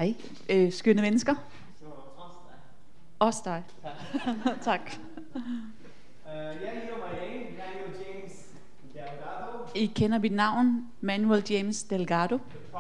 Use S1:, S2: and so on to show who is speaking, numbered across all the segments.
S1: Hej, skønne mennesker. Også dig. Tak. I kender mit navn, Manuel James Delgado.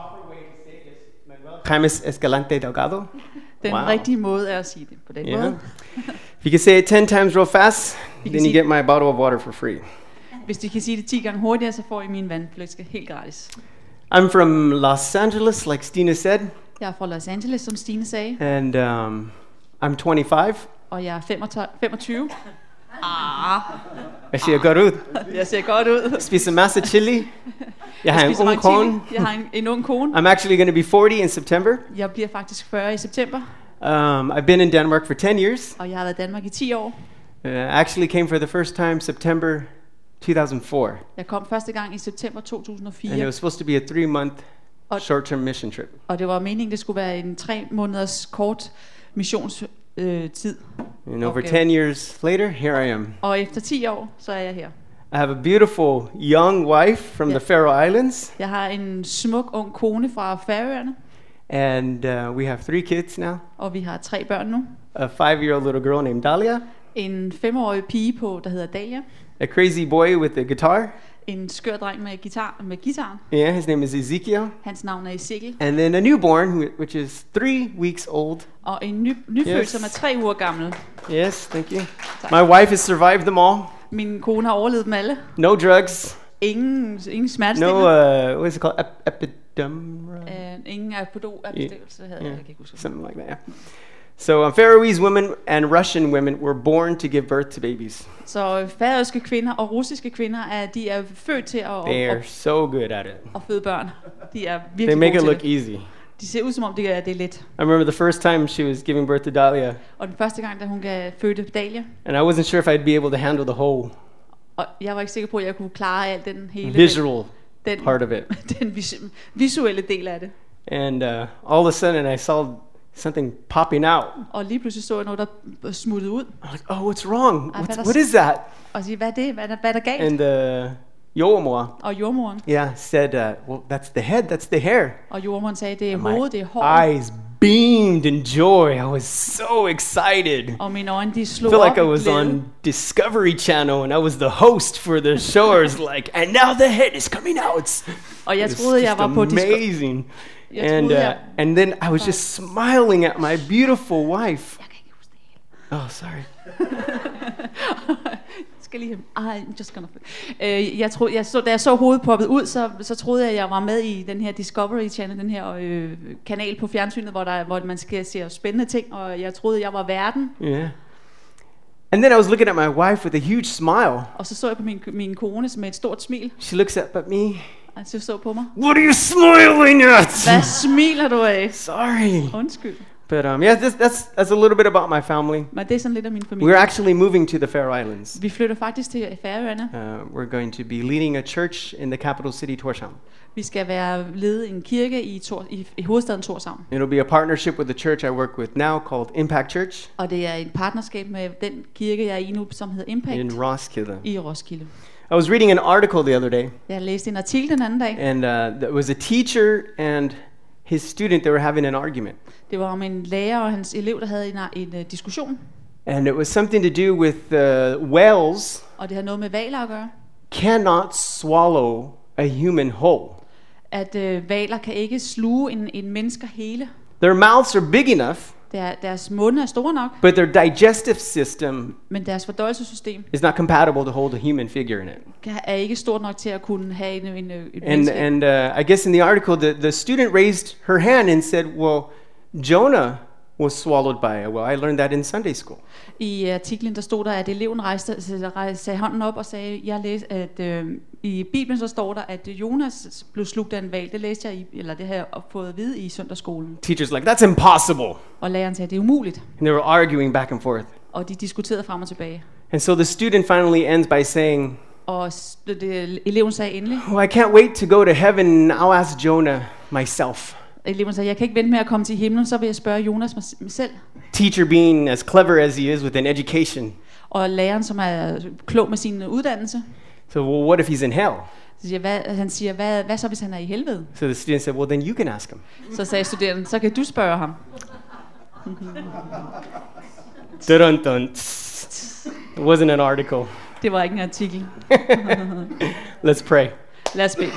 S2: James Escalante Delgado.
S1: Den rigtige måde er at sige det på den måde.
S2: If you can say it 10 times real fast, then you get my bottle of water for free.
S1: Hvis de kan sige det 10 gange hurtigere, så får I min vandflaske helt gratis.
S2: I'm from Los Angeles, like Stine said.
S1: Jeg er fra Los Angeles, som Stine sagde.
S2: And I'm 25.
S1: Og jeg er 25.
S2: Jeg ser godt ud.
S1: Jeg ser godt ud.
S2: Spiser masse chili. Jeg har en ung kone.
S1: Jeg har en ung kone.
S2: I'm actually going to be 40 in September.
S1: Jeg bliver faktisk 40 i september.
S2: I've been in Denmark for 10 years.
S1: Og jeg har været i Danmark i 10 år.
S2: I actually came for the first time September 2004.
S1: Jeg kom første gang i september 2004.
S2: And it was supposed to be a 3-month short-term mission trip.
S1: Og det var meningen, det skulle være en 3 måneders kort missionstid.
S2: And over 10 years later, here I am.
S1: Og efter 10 år, så er jeg her.
S2: I have a beautiful young wife from the Faroe Islands.
S1: Jeg har en smuk ung kone fra Færøerne.
S2: And we have 3 kids now.
S1: Og vi har 3 børn nu.
S2: A 5-year-old little girl named Dalia.
S1: En 5-årig pige der hedder Dalia.
S2: A crazy boy with a guitar.
S1: En skør dreng med gitaren.
S2: Yeah, his name is Ezekiel.
S1: Hans navn er Ezekiel.
S2: And then a newborn, which is 3 weeks old.
S1: Og en nyfødt, som er 3 uger gammel.
S2: Yes, thank you. My wife has survived them all.
S1: Min kone har overlevet dem alle.
S2: No drugs.
S1: Ingen smertestillende.
S2: No, what is it called? Epidural?
S1: Ingen abstillelse havde jeg ikke huske.
S2: Something like that, yeah. So Faroese women and Russian women were born to give birth to babies.
S1: Så færøske kvinder og russiske kvinder de er født til
S2: at so good at it.
S1: At føde børn. De er virkelig
S2: They make
S1: gode
S2: it look
S1: til
S2: easy.
S1: De ser ud som om det er let.
S2: I remember the first time she was giving birth to Dalia.
S1: Og den første gang da hun fødte Dalia.
S2: And I wasn't sure if I'd be able to handle the whole.
S1: Og jeg var ikke sikker på at jeg kunne klare alt den hele
S2: visual part of it.
S1: Den visuelle del af det.
S2: And all of a sudden I saw something popping out.
S1: Og lige pludselig så jeg noget der smuttede ud.
S2: I'm like, oh, what's wrong? What is that?
S1: Og sige, hvad er det? Hvad er der galt?
S2: And jordmor.
S1: Og jordmoren.
S2: Yeah, said, well, that's the head, that's the hair.
S1: Og jordmoren sagde, det er hovedet, det er håret.
S2: Eyes beamed in joy. I was so excited.
S1: Og mine øjne, de slog
S2: op. I
S1: felt
S2: like I was on Discovery Channel and I was the host for the show. I was like, and now the head is coming out.
S1: Og jeg troede, jeg var på
S2: amazing. And then I was just smiling at my beautiful wife.
S1: Jeg kan ikke huske det hele.
S2: Oh, sorry.
S1: Skal lige just gonna. Da jeg så hovedet poppet ud, så troede jeg, at jeg var med i den her Discovery Channel, den her kanal på fjernsynet, hvor man skal se spændende ting, og jeg troede, jeg var verden.
S2: Yeah. And then I was looking at my wife with a huge smile.
S1: Og så jeg på min kone med et stort smil.
S2: She looks up at me.
S1: Og så på mig.
S2: What are you smiling at?
S1: Hvad smiler du af?
S2: Sorry.
S1: Undskyld.
S2: But yeah, that's a little bit about my family.
S1: Men det er sådan lidt af min familie.
S2: We're actually moving to the Faroe Islands.
S1: Vi flytter faktisk til Færøerne.
S2: We're going to be leading a church in the capital city, Tórshavn.
S1: Vi skal være lede en kirke i hovedstaden Tórshavn.
S2: It'll be a partnership with the church I work with now called Impact Church.
S1: Og det er et partnerskab med den kirke jeg er i nu, som hedder Impact.
S2: In Roskilde.
S1: I Roskilde.
S2: I was reading an article the other day.
S1: Jeg læste en artikel den anden dag.
S2: And there was a teacher and his student, they were having an argument.
S1: Det var om en lærer og hans elev, der havde en diskussion.
S2: And it was something to do with whales.
S1: Og det har noget med hvaler at gøre.
S2: Cannot swallow a human whole.
S1: At hvaler kan ikke sluge en mennesker hele.
S2: Their mouths are big enough.
S1: Deres munde er store nok.
S2: But their digestive system
S1: men deres fordøjelsessystem
S2: is not compatible to hold a human figure in it.
S1: Er ikke stort nok til at kunne have en
S2: and I guess in the article the student raised her hand and said, well, Jonah was swallowed by a whale. I learned that in Sunday school.
S1: I artiklen der stod der at eleven rejste hånden op og sagde, jeg læste at i Bibelen så står der at Jonas blev slugt af en hval. Det læste jeg det har jeg fået at vide i søndagsskolen.
S2: Teachers like, that's impossible.
S1: Og læreren sagde det er umuligt.
S2: And they were arguing back and forth.
S1: Og de diskuterede frem og tilbage.
S2: And so the student finally ends by saying,
S1: og eleven sagde endelig,
S2: oh, I can't wait to go to heaven. I'll ask Jonah myself.
S1: Eleven sagde, jeg kan ikke vente med at komme til himlen, så vil jeg spørge Jonas mig selv.
S2: Teacher being as clever as he is with an education.
S1: Og læreren som er klog med sin uddannelse.
S2: So well, what if he's in hell?
S1: Han siger, hvad så hvis han er i helvede?
S2: So the student said, well, then you can ask him.
S1: Så sagde studerende, så kan du spørge ham.
S2: Dun, dun. It wasn't an article.
S1: Det var ikke en artikel.
S2: Let's pray.
S1: Lad os bede.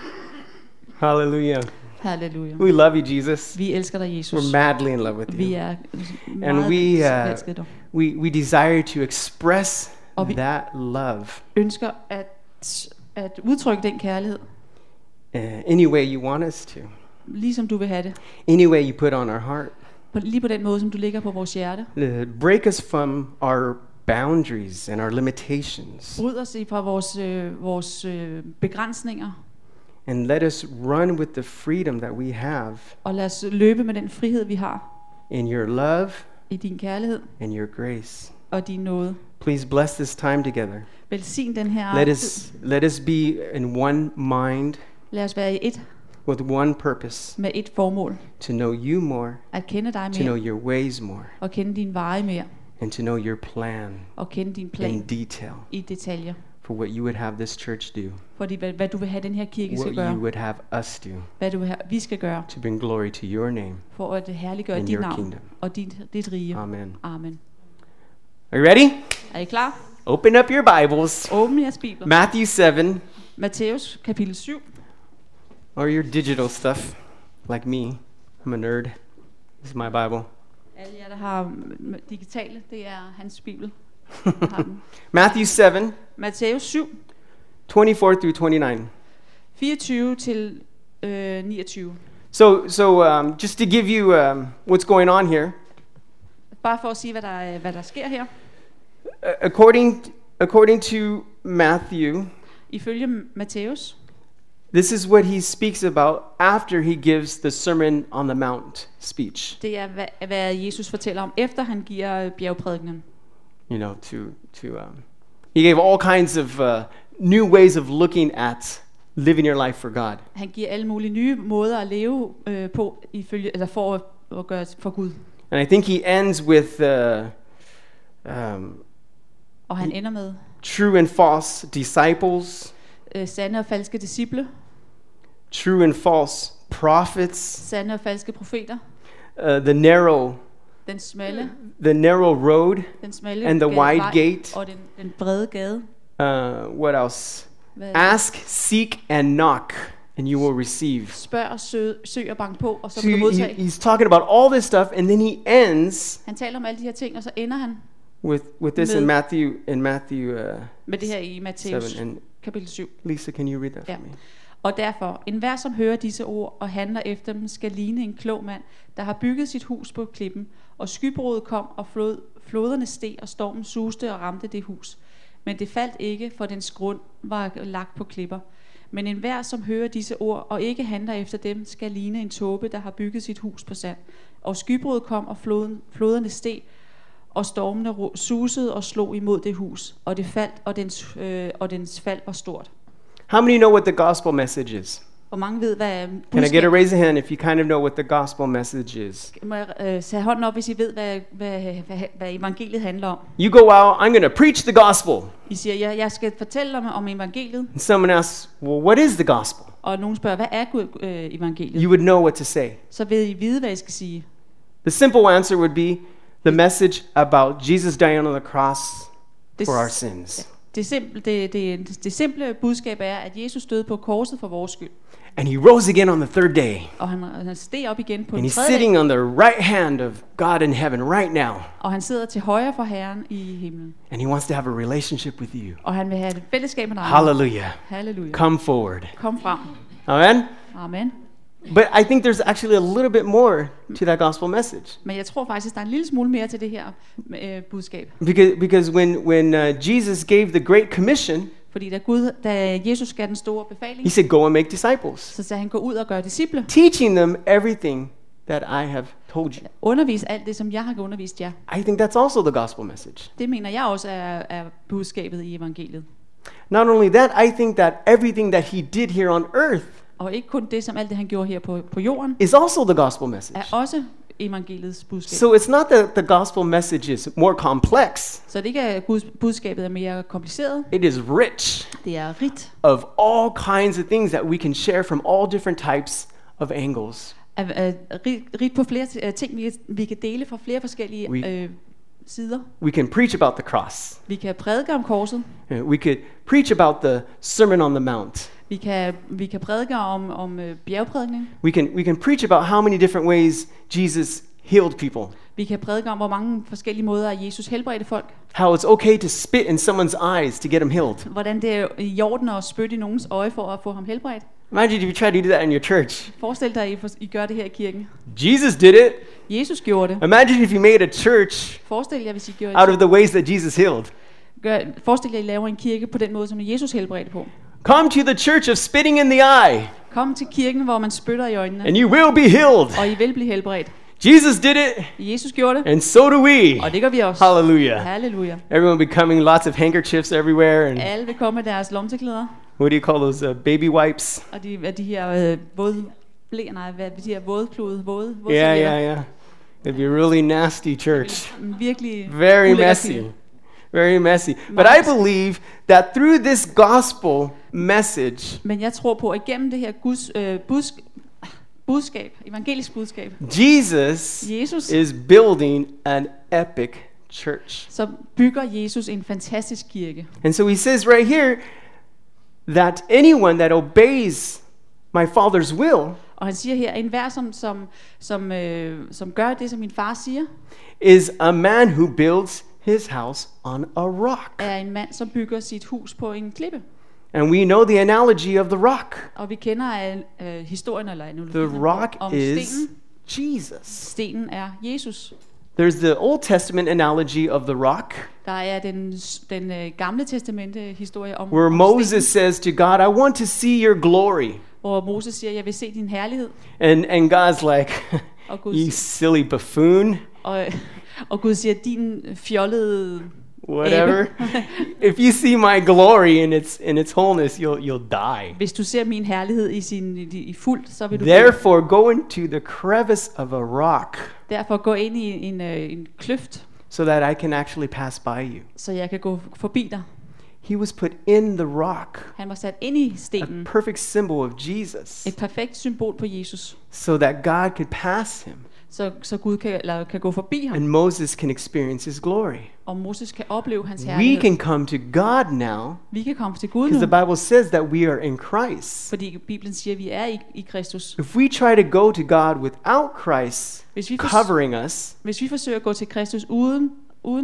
S2: Hallelujah.
S1: Halleluja.
S2: We love you, Jesus.
S1: Vi elsker dig, Jesus.
S2: We're madly in love with
S1: Vi
S2: you.
S1: er
S2: And
S1: meget elskede dig.
S2: we desire to express
S1: Og vi
S2: that love
S1: ønsker at udtrykke den kærlighed,
S2: any way you want us to,
S1: ligesom du vil have det.
S2: any way you put on our heart.
S1: Lige på den måde, som du ligger på vores hjerte.
S2: Break us from our boundaries and our limitations,
S1: Bryd os fra vores begrænsninger,
S2: and let us run with the freedom that we have
S1: og lad os løbe med den frihed, vi har
S2: in your love
S1: i din kærlighed
S2: and your grace.
S1: og din nåde.
S2: Please bless this time together.
S1: Velsign den her
S2: Let us be in one mind
S1: Lad os være i et
S2: with one purpose,
S1: med et formål.
S2: to know you more,
S1: At kende dig
S2: to know
S1: mere,
S2: your ways more,
S1: og kende din veje mere,
S2: and to know your plan
S1: og kende din
S2: in
S1: plan
S2: detail
S1: i detaljer.
S2: for what you would have this church do,
S1: Fordi hvad du vil have den her kirke skal
S2: what you
S1: gøre,
S2: would have us do
S1: hvad du vil have, vi skal gøre,
S2: to bring glory to your name
S1: for at herliggøre
S2: and
S1: dit
S2: your
S1: navn
S2: kingdom.
S1: og dit rige.
S2: Amen.
S1: Amen.
S2: Are you ready?
S1: Er I klar?
S2: Open up your Bibles.
S1: Åbn jeres bibler.
S2: Matthew 7,
S1: Matthæus kapitel 7.
S2: or your digital stuff, like me. I'm a nerd. This is my Bible.
S1: Alle jer, der har digitale, det er hans bibel. Jeg har den.
S2: Matthew 7,
S1: Matthæus 7,
S2: 24 through 29.
S1: 24 til 29.
S2: So just to give you what's going on here,
S1: Bare for at sige, hvad der sker her.
S2: according to Matthew,
S1: Ifølge Matthæus,
S2: this is what he speaks about after he gives the Sermon on the Mount speech.
S1: det er, hvad Jesus fortæller om, efter han giver bjergprædikenen.
S2: You know, he gave all kinds of new ways of looking at living your life for God.
S1: Han giver alle mulige nye måder at leve på, for at gøre for Gud.
S2: And I think he ends with
S1: Og han ender med
S2: true and false disciples,
S1: sande og falske disciple,
S2: true and false prophets,
S1: sande og falske profeter,
S2: the narrow
S1: den smalle
S2: road, and the wide
S1: vej,
S2: gate.
S1: og den brede gade.
S2: What else?
S1: Hvad-
S2: Ask, seek, and knock, and you will receive.
S1: Spørg, søg og bank på, og så
S2: So
S1: vil du modtage.
S2: he's talking about all this stuff, and then he ends
S1: Han taler om alle de her ting, og så ender han
S2: with this in Matthew.
S1: med det her i Matthæus
S2: 7. And
S1: kapitel 7.
S2: Lisa, can you read that
S1: Ja.
S2: for me?
S1: Og derfor, enhver som hører disse ord og handler efter dem, skal ligne en klog mand, der har bygget sit hus på klippen, og skybruddet kom, og floderne steg, og stormen suste og ramte det hus. Men det faldt ikke, for dens grund var lagt på klipper. Men enhver som hører disse ord og ikke handler efter dem, skal ligne en tåbe, der har bygget sit hus på sand. Og skybruddet kom, og floderne steg, og stormene susede og slog imod det hus, og det faldt, og dens fald var stort.
S2: How many know what the gospel message is?
S1: Hvor mange ved, hvad
S2: Can I get a
S1: budskabet
S2: raise a hand if you kind of know what the gospel message is?
S1: Må jeg tage hånden op, hvis I ved, hvad evangeliet handler om?
S2: You go out, I'm going to preach the gospel.
S1: I siger, jeg skal fortælle om evangeliet,
S2: And someone asks, well, what is the gospel?
S1: og nogen spørger, hvad er evangeliet?
S2: You would know what to say.
S1: Så vil I vide, hvad I skal sige.
S2: The simple answer would be the message about Jesus dying on the cross
S1: Det,
S2: for our sins.
S1: det simple budskab er, at Jesus døde på korset for vores skyld,
S2: And he rose again on the third day.
S1: og han steg op igen på
S2: And
S1: den
S2: he's
S1: tredje dag,
S2: sitting on the right hand of God in heaven right now.
S1: og han sidder til højre for Herren i himlen,
S2: And he wants to have a relationship with you.
S1: og han vil have et fællesskab med dig.
S2: Hallelujah.
S1: Halleluja.
S2: Come forward.
S1: Kom frem.
S2: Amen.
S1: Amen.
S2: But I think there's actually a little bit more to that gospel message.
S1: Men jeg tror faktisk, der er en lille smule mere til det her budskab.
S2: Because when Jesus gave the Great Commission,
S1: Fordi da Jesus gav den store befaling,
S2: he said, go and make disciples,
S1: så sagde han, gå ud og gør disciple.
S2: teaching them everything that I have told you.
S1: Undervis alt det, som jeg har undervist jer.
S2: I think that's also the gospel message.
S1: Det mener jeg også er budskabet i evangeliet.
S2: Not only that, I think that everything that he did here on earth
S1: Og ikke kun det, som alt det, han gjorde her på jorden,
S2: is also the gospel message.
S1: er også evangeliets budskab.
S2: So it's not that the gospel message is more complex.
S1: Så det ikke er Guds budskabet er mere kompliceret.
S2: It is rich
S1: Det er rigt
S2: of all kinds of things that we can share from all different types of angles.
S1: rigt på flere ting, vi kan dele fra flere forskellige sider.
S2: We can preach about the cross.
S1: Vi kan prædike om korset.
S2: We could preach about the Sermon on the Mount.
S1: Vi kan prædike om bjergprædikning.
S2: We can preach about how many different ways Jesus healed people.
S1: Vi kan prædike om, hvor mange forskellige måder Jesus helbredte folk.
S2: How it's okay to spit in someone's eyes to get them healed.
S1: Hvordan det er i orden at spytte i nogens øje for at få ham helbredt.
S2: Imagine if you try to do that in your church.
S1: Forestil dig, at I gør det her i kirken.
S2: Jesus did it.
S1: Jesus gjorde det.
S2: Imagine if you made a church
S1: Forestil jer, hvis I gjorde
S2: out of the ways that Jesus healed.
S1: Forestil jer, at I laver en kirke på den måde, som Jesus helbredte på.
S2: Come to the church of spitting in the eye,
S1: Kom til kirken, hvor man spytter i øjnene,
S2: and you will be healed.
S1: og I vil blive helbredt.
S2: Jesus did it,
S1: Jesus gjorde det,
S2: and so do we.
S1: og det gør vi også.
S2: Hallelujah.
S1: Halleluja.
S2: Everyone will be coming, lots of handkerchiefs everywhere, and
S1: Alle vil komme med deres lomteklæder,
S2: what do you call those, baby wipes?
S1: og de her våde blæer, nej, hvad de her vådklude, våde
S2: Yeah. It'd be a really nasty church.
S1: Virkelig
S2: Very
S1: ulækker
S2: messy.
S1: kirke.
S2: Very messy. But I believe that through this gospel message,
S1: Men jeg tror på, at igennem det her Guds budskab, evangelisk budskab,
S2: Jesus
S1: Jesus,
S2: is building an epic church.
S1: så bygger Jesus en fantastisk kirke.
S2: And so he says right here that anyone that obeys my Father's will
S1: Og han siger her, enhver som gør det, som min far siger,
S2: is a man who builds his house on a rock.
S1: er en mand, som bygger sit hus på en klippe.
S2: And we know the analogy of the rock.
S1: Og vi kender historien eller
S2: The
S1: analogien
S2: rock
S1: om
S2: is
S1: stenen.
S2: Jesus.
S1: Stenen er Jesus.
S2: There's the Old Testament analogy of the rock,
S1: Der er den gamle testamente historie om,
S2: where
S1: om
S2: Moses
S1: stenen,
S2: says to God, I want to see your glory.
S1: hvor Moses siger, jeg vil se din herlighed.
S2: And God's like,
S1: Og Gud,
S2: you silly buffoon,
S1: og Gud siger, din fjollede
S2: whatever. If you see my glory in its wholeness, you'll die.
S1: Hvis du ser min herlighed i fuldt, så vil du dø.
S2: Therefore, go into the crevice of a rock
S1: Derfor gå ind i en kløft,
S2: so that I can actually pass by you.
S1: så jeg kan gå forbi dig.
S2: He was put in the rock,
S1: Han var sat ind i
S2: a
S1: stenen.
S2: perfect symbol of Jesus,
S1: Et perfekt symbol på Jesus.
S2: so that God could pass him
S1: Så Gud kan gå forbi ham,
S2: and Moses can experience his glory.
S1: og Moses kan opleve hans
S2: We
S1: herlighed.
S2: can come to God now
S1: Vi kan komme til Gud
S2: because
S1: nu,
S2: the Bible says that we are in Christ.
S1: fordi Bibelen siger, at vi er i Kristus.
S2: If we try to go to God without Christ
S1: Hvis vi,
S2: covering us,
S1: hvis vi forsøger at gå til Kristus uden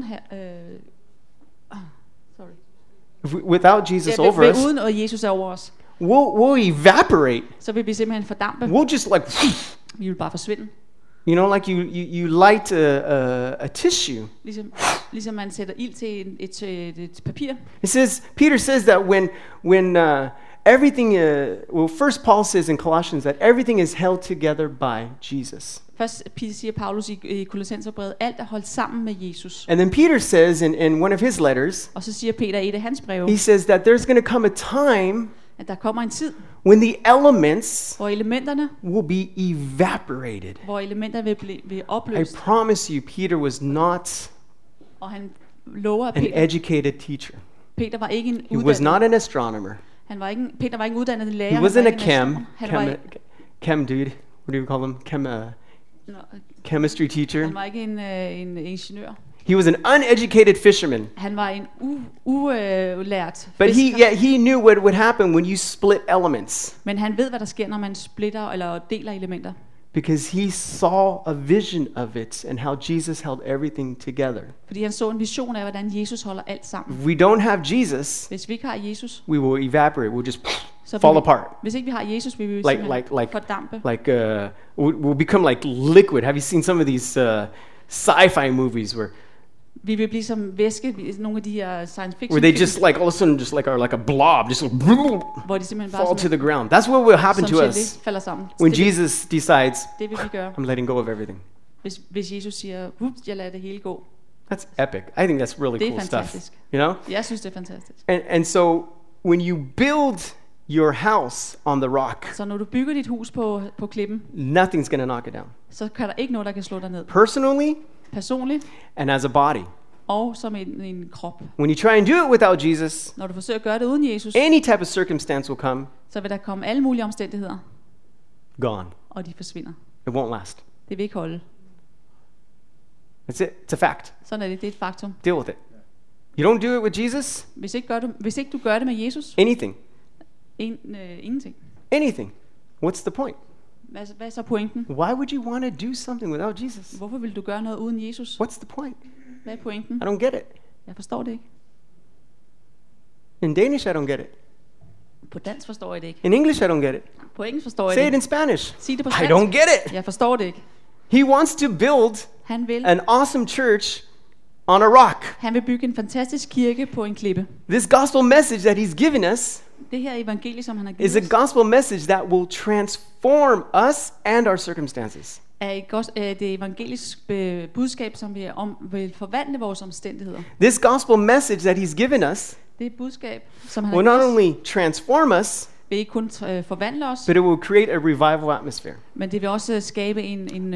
S2: without Jesus over us,
S1: uden at Jesus er over os,
S2: we'll evaporate.
S1: så vil vi simpelthen fordampe.
S2: We'll just like,
S1: Vi vil bare forsvinde.
S2: you know, like you light a tissue.
S1: Ligesom man sætter ild til et papir.
S2: It says, Peter says that when everything, first Paul says in Colossians that everything is held together by Jesus.
S1: Først siger Paulus i Kolossenserbrevet, alt er holdt sammen med Jesus.
S2: And then Peter says in one of his letters,
S1: Og så siger Peter i et af hans breve,
S2: he says that there's going to come a time
S1: at der kommer en tid,
S2: when the elements
S1: hvor elementerne
S2: will be evaporated.
S1: vil
S2: I
S1: opløst.
S2: promise you, Peter was not
S1: Og han lover, at
S2: an educated teacher.
S1: Peter var ikke en
S2: He was
S1: uddannet.
S2: not an astronomer.
S1: Peter var ikke en uddannet lærer.
S2: He
S1: han var
S2: wasn't a
S1: ikke en astronom.
S2: chem dude. What do you call him? Chemistry teacher.
S1: Han var ikke en ingeniør.
S2: He was an uneducated fisherman.
S1: Han var en ulært
S2: But
S1: fisker.
S2: he knew what would happen when you split elements,
S1: Men han ved, hvad der sker, når man splitter eller deler elementer.
S2: because he saw a vision of it and how Jesus held everything together.
S1: Fordi han så en vision af, hvordan Jesus holder alt sammen.
S2: If we don't have Jesus,
S1: Hvis vi ikke har Jesus,
S2: we will evaporate. We'll just
S1: så
S2: fall
S1: vil
S2: apart.
S1: Hvis ikke vi har Jesus, vil vi
S2: Like
S1: simpelthen fordampe.
S2: We'll become like liquid. Have you seen some of these sci-fi movies where
S1: Vi vil blive som væske, nogle af de her science fiction
S2: where they
S1: film,
S2: just like all of a sudden just like are like a blob, just
S1: hvor de simpelthen bare
S2: fall to the ground? That's what will happen
S1: som
S2: to
S1: gelé
S2: us
S1: falder sammen.
S2: when
S1: det,
S2: Jesus decides,
S1: det vil vi gøre,
S2: I'm letting go of everything.
S1: hvis Jesus siger, jeg lader det hele gå.
S2: That's epic. I think that's really
S1: Det er
S2: cool stuff.
S1: fantastisk.
S2: You know?
S1: Jeg synes, det er fantastisk.
S2: And so when you build your house on the rock,
S1: Så når du bygger dit hus på klippen,
S2: nothing's going to knock it down.
S1: så kan der ikke noget, der kan slå dig ned.
S2: Personally
S1: Personligt
S2: and as a body.
S1: og som en krop.
S2: When you try and do it without Jesus,
S1: Når du forsøger at gøre det uden Jesus,
S2: any type of circumstance will come,
S1: så vil der komme alle mulige omstændigheder,
S2: gone.
S1: og de forsvinder.
S2: It won't last.
S1: Det vil ikke holde.
S2: That's it. It's a fact.
S1: Sådan er det. Det er et faktum.
S2: Deal with it. You don't do it with Jesus,
S1: Hvis ikke du gør det med Jesus,
S2: anything.
S1: ingenting.
S2: Anything. What's the point?
S1: Hvad er så pointen?
S2: Why would you want to do something without Jesus?
S1: Hvorfor vil du gøre noget uden Jesus?
S2: What's the point?
S1: Hvad er pointen?
S2: I don't get it.
S1: Jeg forstår det ikke.
S2: In Danish, I don't get it.
S1: På dansk forstår jeg det ikke.
S2: In English, I don't get it.
S1: På engelsk forstår jeg
S2: Say
S1: det
S2: it in
S1: ikke.
S2: Spanish.
S1: Sig det på
S2: I
S1: spansk.
S2: don't get it.
S1: Jeg forstår det ikke.
S2: He wants to build
S1: Han vil,
S2: an awesome church on a rock.
S1: han vil bygge en fantastisk kirke på en klippe.
S2: This gospel message that he's given us
S1: Det her evangelie, som han har
S2: is
S1: givet
S2: a
S1: os,
S2: gospel message that will transform us and our circumstances.
S1: er det evangeliske budskab, som vil forvandle vores omstændigheder.
S2: This gospel message that he's given us
S1: Det budskab, som han har
S2: will
S1: givet
S2: not
S1: os,
S2: only transform us,
S1: vil ikke kun forvandle os,
S2: but it will create a revival atmosphere.
S1: men det vil også skabe en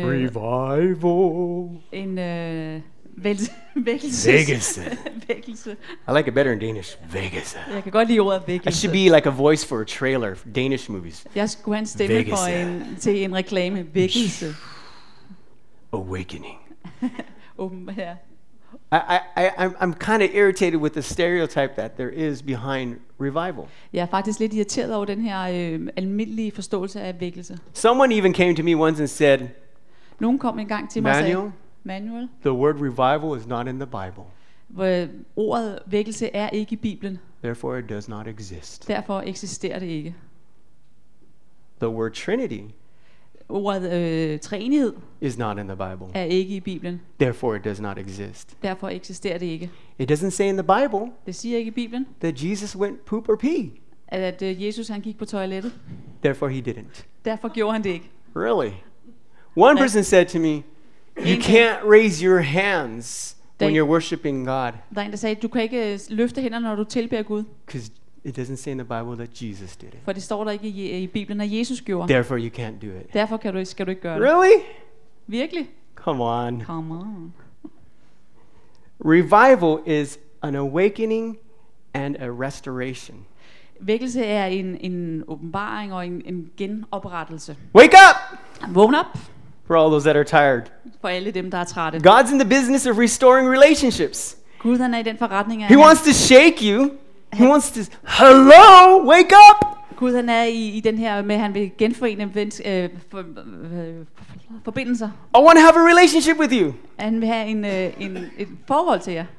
S1: vækkelse. Vækkelse.
S2: I like it better in Danish. Vegas.
S1: Jeg kan godt lide ordet
S2: I
S1: vækkelse.
S2: should be like a voice for a trailer for Danish movies.
S1: Jeg skulle have en stemme
S2: Vækkelse.
S1: til en reklame. Vækkelse.
S2: Awakening.
S1: Ja.
S2: I'm kind of irritated with the stereotype that there is behind revival.
S1: Jeg er faktisk lidt irriteret over den her almindelige forståelse af vækkelse.
S2: Someone even came to me once and said,
S1: Nogen kom en gang til mig og sagde, Manuel,
S2: the word revival is not in the Bible.
S1: hvor ordet vækkelse er ikke i Bibelen.
S2: Therefore it does not exist.
S1: Derfor eksisterer det ikke.
S2: The word Trinity
S1: Ordet treenighed
S2: is not in the Bible.
S1: er ikke i Bibelen.
S2: Therefore it does not exist.
S1: Derfor eksisterer det ikke.
S2: It doesn't say in the Bible
S1: Det siger ikke i Bibelen,
S2: that Jesus went poop or pee.
S1: at Jesus han gik på toilettet.
S2: Therefore he didn't.
S1: Derfor gjorde han det ikke.
S2: Really? One person said to me, you can't raise your hands when you're worshiping God
S1: Der er en, der sagde, du kan ikke løfte hænderne, når du tilbeder Gud.
S2: because it doesn't say in the Bible that Jesus did it.
S1: For det står der ikke i Bibelen, at Jesus gjorde.
S2: Therefore you can't do it.
S1: Derfor skal du ikke gøre det.
S2: Really?
S1: Virkelig?
S2: Come on.
S1: Come on.
S2: Revival is an awakening and a restoration.
S1: Vækkelse er en åbenbaring og en genoprettelse.
S2: Wake up
S1: Vågn op
S2: for all those that are tired.
S1: for alle dem, der er trætte.
S2: God's in the business of restoring relationships.
S1: Gud han er i den forretning af,
S2: He wants to shake you. He wants to, hello, wake up.
S1: Gud han er i den her med, at han vil genforene forbindelser.
S2: I want to have a relationship with you.
S1: Han vil have et forhold til jer.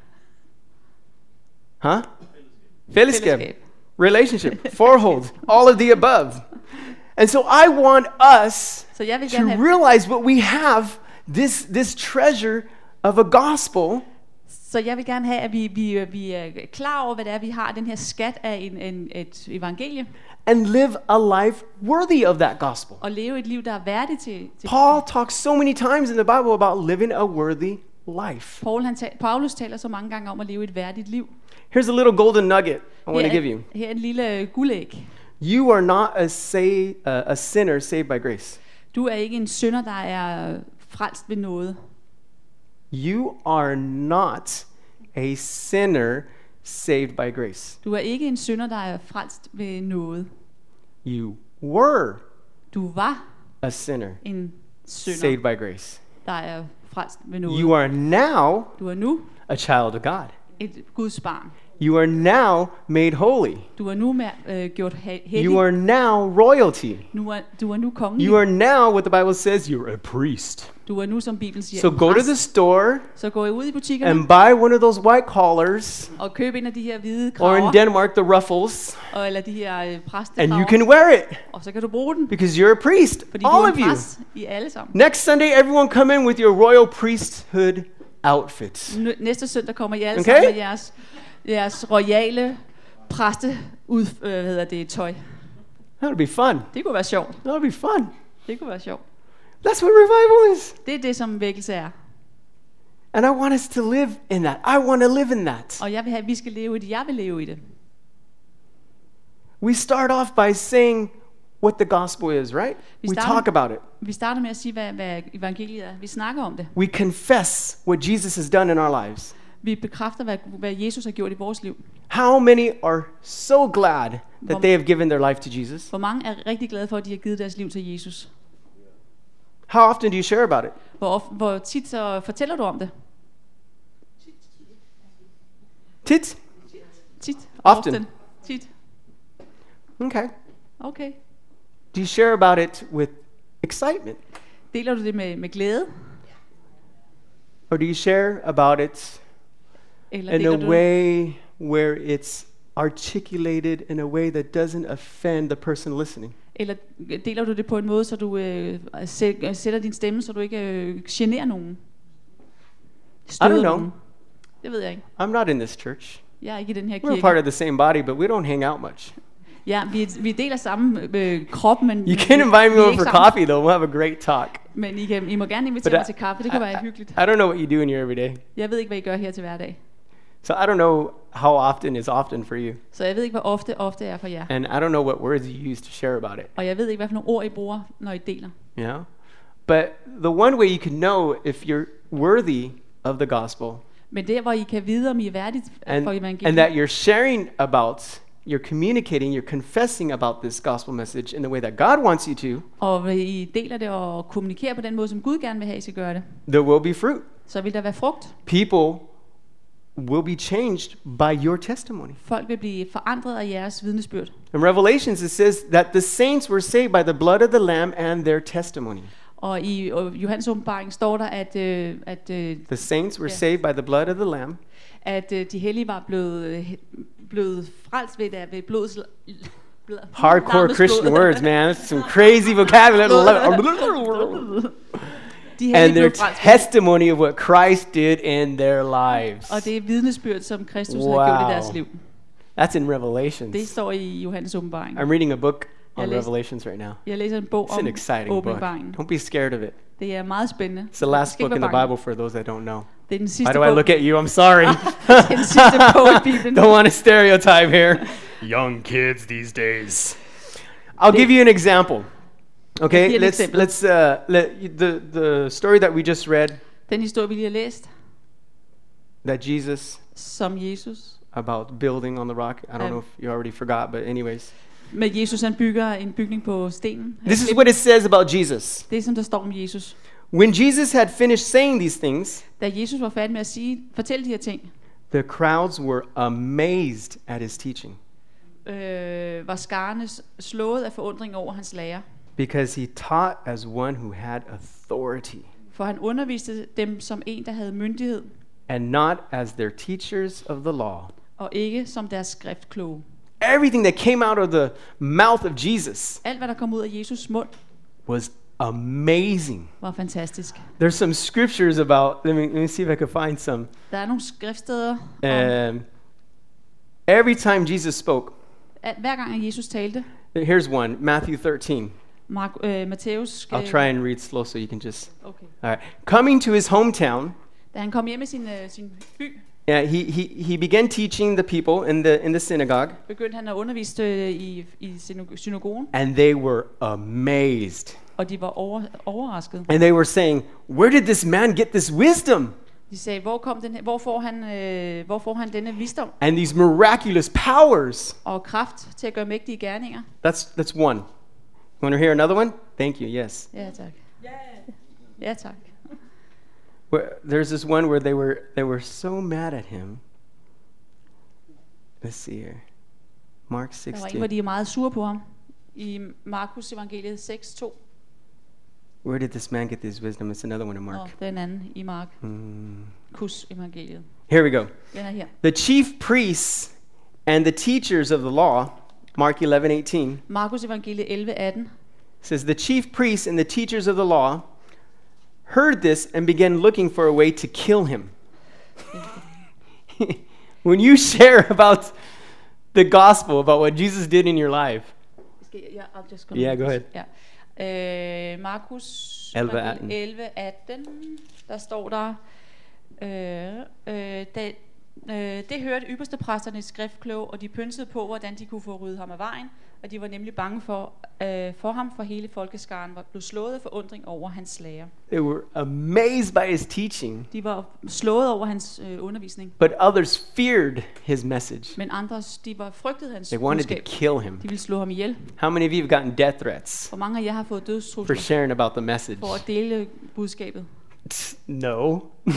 S2: Huh? Fellesskab.
S1: Fællesskab.
S2: Relationship. Forehold. All of the above. And so I want us
S1: Så jeg vil
S2: to
S1: gerne have,
S2: realize what we have, this treasure of a gospel,
S1: at vi er klar over, hvad det er, vi har, den her skat af et evangelie,
S2: and live a life worthy of that gospel.
S1: og leve et liv, der er værdigt til
S2: Paul talks so many times in the Bible about living a worthy life.
S1: Paulus taler så mange gange om at leve et værdigt liv.
S2: Here's a little golden nugget I want to give you.
S1: Her er en lille guldæg.
S2: You are not a sinner saved by grace.
S1: Du er ikke en synder, der er frelst ved nåde.
S2: You are not a sinner saved by grace.
S1: Du er ikke en synder, der er frelst ved nåde.
S2: You were
S1: Du var
S2: a sinner
S1: en synder,
S2: saved by grace.
S1: der er frelst ved nåde.
S2: You are now
S1: Du er nu
S2: a child of God.
S1: et Guds barn.
S2: You are now made holy.
S1: Du er nu gjort hellig.
S2: You are now royalty.
S1: Du er nu kongelig.
S2: You are now, what the Bible says, you're a priest.
S1: Du er nu, som Bibelen siger,
S2: So
S1: en
S2: go to
S1: præst.
S2: the store
S1: Så gå ud i butikkerne
S2: and buy one of those white collars,
S1: og køb en af de her hvide
S2: or in
S1: kraver,
S2: Denmark, the ruffles,
S1: eller de her
S2: and you
S1: præstekraver,
S2: can wear it
S1: og så kan du bruge den,
S2: because you're a priest.
S1: fordi du
S2: All
S1: er
S2: of
S1: en
S2: you.
S1: præst i alle sammen.
S2: Next Sunday, everyone come in with your royal priesthood outfits.
S1: Næste søndag kommer I alle
S2: Okay?
S1: sammen med jeres royale tøj.
S2: That'll be fun.
S1: Det kunne være sjovt.
S2: That'll be fun.
S1: Det kunne være sjovt.
S2: That's what revival is.
S1: Det er det, som vækkelse er.
S2: And I want us to live in that. I want to live in that.
S1: Og jeg vil have, at vi skal leve i det. Jeg vil leve i det.
S2: we start off by saying what the gospel is, right? We talk about it.
S1: Vi starter med at sige, hvad evangeliet er. Vi snakker om det.
S2: We confess what Jesus has done in our lives.
S1: Vi bekræfter, hvad Jesus har gjort i vores liv.
S2: How many are so glad that they have given their life to Jesus?
S1: Hvor mange er rigtig glade for, at de har givet deres liv til Jesus?
S2: How often do you share about it?
S1: Hvor tit så fortæller du om det?
S2: Tit?
S1: Tit.
S2: Often.
S1: Tit.
S2: Okay.
S1: Okay.
S2: Do you share about it with excitement?
S1: Deler du det med glæde?
S2: Or do you share about it
S1: Eller
S2: in
S1: deler
S2: a
S1: du
S2: way where it's articulated in a way that doesn't offend the person listening?
S1: Eller deler du det på en måde, så du sætter din stemme, så du ikke generer nogen? Støder
S2: know.
S1: nogen? Det ved jeg ikke.
S2: I'm not in this church.
S1: Jeg er ikke i den her
S2: We're
S1: kirke.
S2: part of the same body, but we don't hang out much.
S1: Ja, vi deler samme krop, men
S2: You can invite me
S1: vi er
S2: over
S1: ikke
S2: for
S1: sammen.
S2: coffee, though. We'll have a great talk.
S1: Men I må gerne invitere
S2: But
S1: mig til kaffe. Det kunne være hyggeligt.
S2: I don't know what you do in your everyday.
S1: Jeg ved ikke, hvad I gør her til hverdag.
S2: So I don't know how often is often for you.
S1: Så jeg ved ikke, hvor ofte er for jer.
S2: And I don't know what words you use to share about it.
S1: Og jeg ved ikke, hvad for nogle ord I bruger, når I deler.
S2: You know? But the one way you can know if you're worthy of the gospel
S1: Men der, hvor I kan vide, om I er værdigt for
S2: and
S1: evangeliet,
S2: that you're sharing about, you're communicating, you're confessing about this gospel message in the way that God wants you to,
S1: og I deler det og kommunikerer på den måde, som Gud gerne vil have, I skal gøre det,
S2: there will be fruit.
S1: så vil der være frugt.
S2: People will be changed by your testimony.
S1: Folk vil blive forandret af jeres vidnesbyrd.
S2: In Revelations it says that the saints were saved by the blood of the Lamb and their testimony.
S1: Og i Johannes åbenbaring står der, at
S2: The saints were saved by the blood of the Lamb.
S1: at de hellige var blevet frelst ved blodets
S2: Hardcore
S1: lammets
S2: Christian
S1: blod.
S2: words, man. That's some crazy vocabulary.
S1: De hellige
S2: And their
S1: blev frelst ved-
S2: testimony of what Christ did in their lives.
S1: og det er vidnesbyrd, som Kristus har
S2: Wow.
S1: gjort i deres liv.
S2: That's in
S1: Det
S2: Revelations.
S1: står i Johannes åbenbaring.
S2: I'm reading a book on
S1: Jeg læser-
S2: Revelations right now.
S1: Jeg læser en bog
S2: It's an
S1: om
S2: exciting book.
S1: åbenbaringen.
S2: Don't be scared of it.
S1: Det er meget spændende.
S2: It's the last
S1: Du skal
S2: book
S1: ikke
S2: in the
S1: være bange.
S2: Bible for those that don't know.
S1: Det er den
S2: Why
S1: sidste
S2: do I
S1: bog.
S2: look at you? I'm sorry.
S1: Det er den sidste bog i Bibelen.
S2: Don't want to stereotype here.
S3: Young kids these days.
S2: I'll give you an example. Okay,
S1: giver et
S2: let's
S1: eksempel.
S2: the story that we just read
S1: Den historie, vi lige har læst,
S2: that Jesus
S1: som Jesus.
S2: about building on the rock. I don't know if you already forgot, but anyways.
S1: Med Jesus, han bygger en bygning på stenen.
S2: This is what it says about Jesus.
S1: Det er, som der står om Jesus.
S2: When Jesus had finished saying these things,
S1: Da Jesus var færdig med at fortælle de her ting,
S2: the crowds were amazed at his teaching
S1: var skarne slået af forundring over hans lære.
S2: because he taught as one who had authority
S1: For han underviste dem som en, der havde myndighed,
S2: and not as their teachers of the law.
S1: og ikke som deres skriftkloge.
S2: Everything that came out of the mouth of Jesus
S1: Alt, hvad der kom ud af Jesus mund,
S2: was amazing.
S1: var fantastisk.
S2: There's some scriptures about, let me see if I can find some.
S1: Der er nogle skriftsteder om,
S2: Every time Jesus spoke,
S1: at hver gang at Jesus talte,
S2: here's one, Matthew 13.
S1: Matthæus,
S2: I'll try and read slow so you can just.
S1: okay.
S2: All right. Coming to his hometown,
S1: Da han kom hjem i sin by,
S2: yeah, he began teaching the people in the synagogue,
S1: begyndte han at undervise i synagogen,
S2: and they were amazed.
S1: og de var overraskede.
S2: And they were saying, "Where did this man get this wisdom
S1: De sagde, hvor får han denne visdom
S2: and these miraculous powers?"
S1: og kraft til at gøre mægtige gerninger?
S2: That's one. You want to hear another one? Thank you. Yes.
S1: Ja, tak. Ja, tak.
S2: There's this one where they were so mad at him. Let's see here. Mark
S1: Der var en, hvor
S2: 16.
S1: de er meget sure på ham. I Markus evangeliet 6:2.
S2: Where did this man get this wisdom? It's another one in
S1: Og
S2: Mark.
S1: den anden i Markus evangeliet.
S2: Here we go.
S1: Den er her.
S2: The chief priests and the teachers of the law, Mark 11:18,
S1: Markus evangeliet 11:18.
S2: says the chief priests and the teachers of the law heard this and began looking for a way to kill him. When you share about the gospel, about what Jesus did in your life, Yeah, go ahead.
S1: Ja. Markus
S2: 11:18.
S1: 11:18. Der står der, Det hørte ypperstepræsterne i skriftkloge, og de pynsede på, hvordan de kunne få ryddet ham af vejen, og de var nemlig bange for ham, for hele folkeskaren var blevet slået af forundring over hans lære.
S2: They were amazed by his teaching,
S1: De var slået over hans undervisning,
S2: but others feared his message.
S1: men andre de var frygtede hans
S2: They wanted to
S1: budskab.
S2: kill him.
S1: De ville slå ham ihjel.
S2: How many of you have gotten death threats
S1: Hvor mange af jer har fået
S2: for
S1: dødstrusler
S2: sharing about the message?
S1: for at dele budskabet?
S2: No.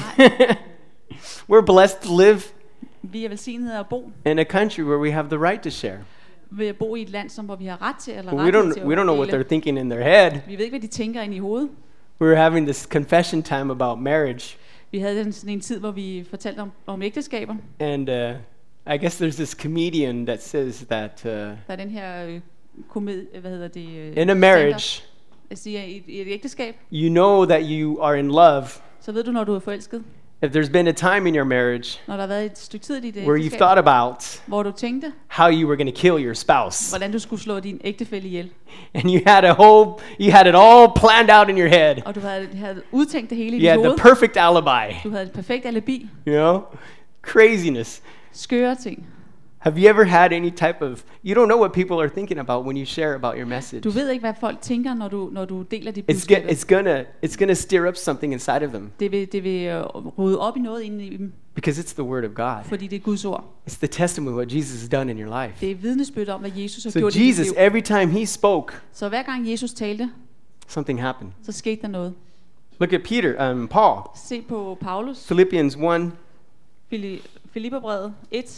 S2: We're blessed to live
S1: Vi er velsignede at bo
S2: in a country where we have the right to share.
S1: ved at bo i et land, som hvor vi har ret til eller
S2: But
S1: ret til
S2: we don't know what
S1: at
S2: they're
S1: dele.
S2: thinking in their head.
S1: Vi ved ikke, hvad de tænker ind i hovedet.
S2: We were having this confession time about marriage,
S1: Vi havde sådan en tid, hvor vi fortalte om ægteskaber.
S2: and I guess there's this comedian that says that
S1: Der er den her komedie,
S2: in a marriage,
S1: jeg siger, i et ægteskab,
S2: you know that you are in love
S1: så ved du, når du er forelsket.
S2: if there's been a time in your marriage
S1: Når der har været et stykke tid i dit
S2: where you've
S1: ægteskab,
S2: thought about
S1: hvor du tænkte,
S2: how you were going to kill your spouse,
S1: hvordan du skulle slå din ægtefælle ihjel.
S2: and you had it all planned out in your head.
S1: Og du havde udtænkt det hele i
S2: You
S1: dit
S2: had the
S1: hoved.
S2: perfect alibi.
S1: Du havde et perfekt alibi.
S2: You know, craziness.
S1: Skøre ting.
S2: Have you ever had any type of? You don't know what people are thinking about when you share about your message.
S1: Du ved ikke, hvad folk tænker, når du deler dit
S2: It's
S1: budskab.
S2: it's gonna stir up something inside of them
S1: Det vil rode op i noget inde i dem,
S2: because it's the word of God.
S1: fordi det er Guds ord.
S2: It's the testimony of what Jesus has done in your life.
S1: Det er vidnesbyrd om, hvad Jesus har
S2: So
S1: gjort i dit
S2: Jesus,
S1: liv.
S2: every time he spoke,
S1: Så hver gang Jesus talte,
S2: something happened.
S1: så skete der noget.
S2: Look at Paul.
S1: Se på Paulus,
S2: Philippians 1,
S1: Filipperbrevet 1,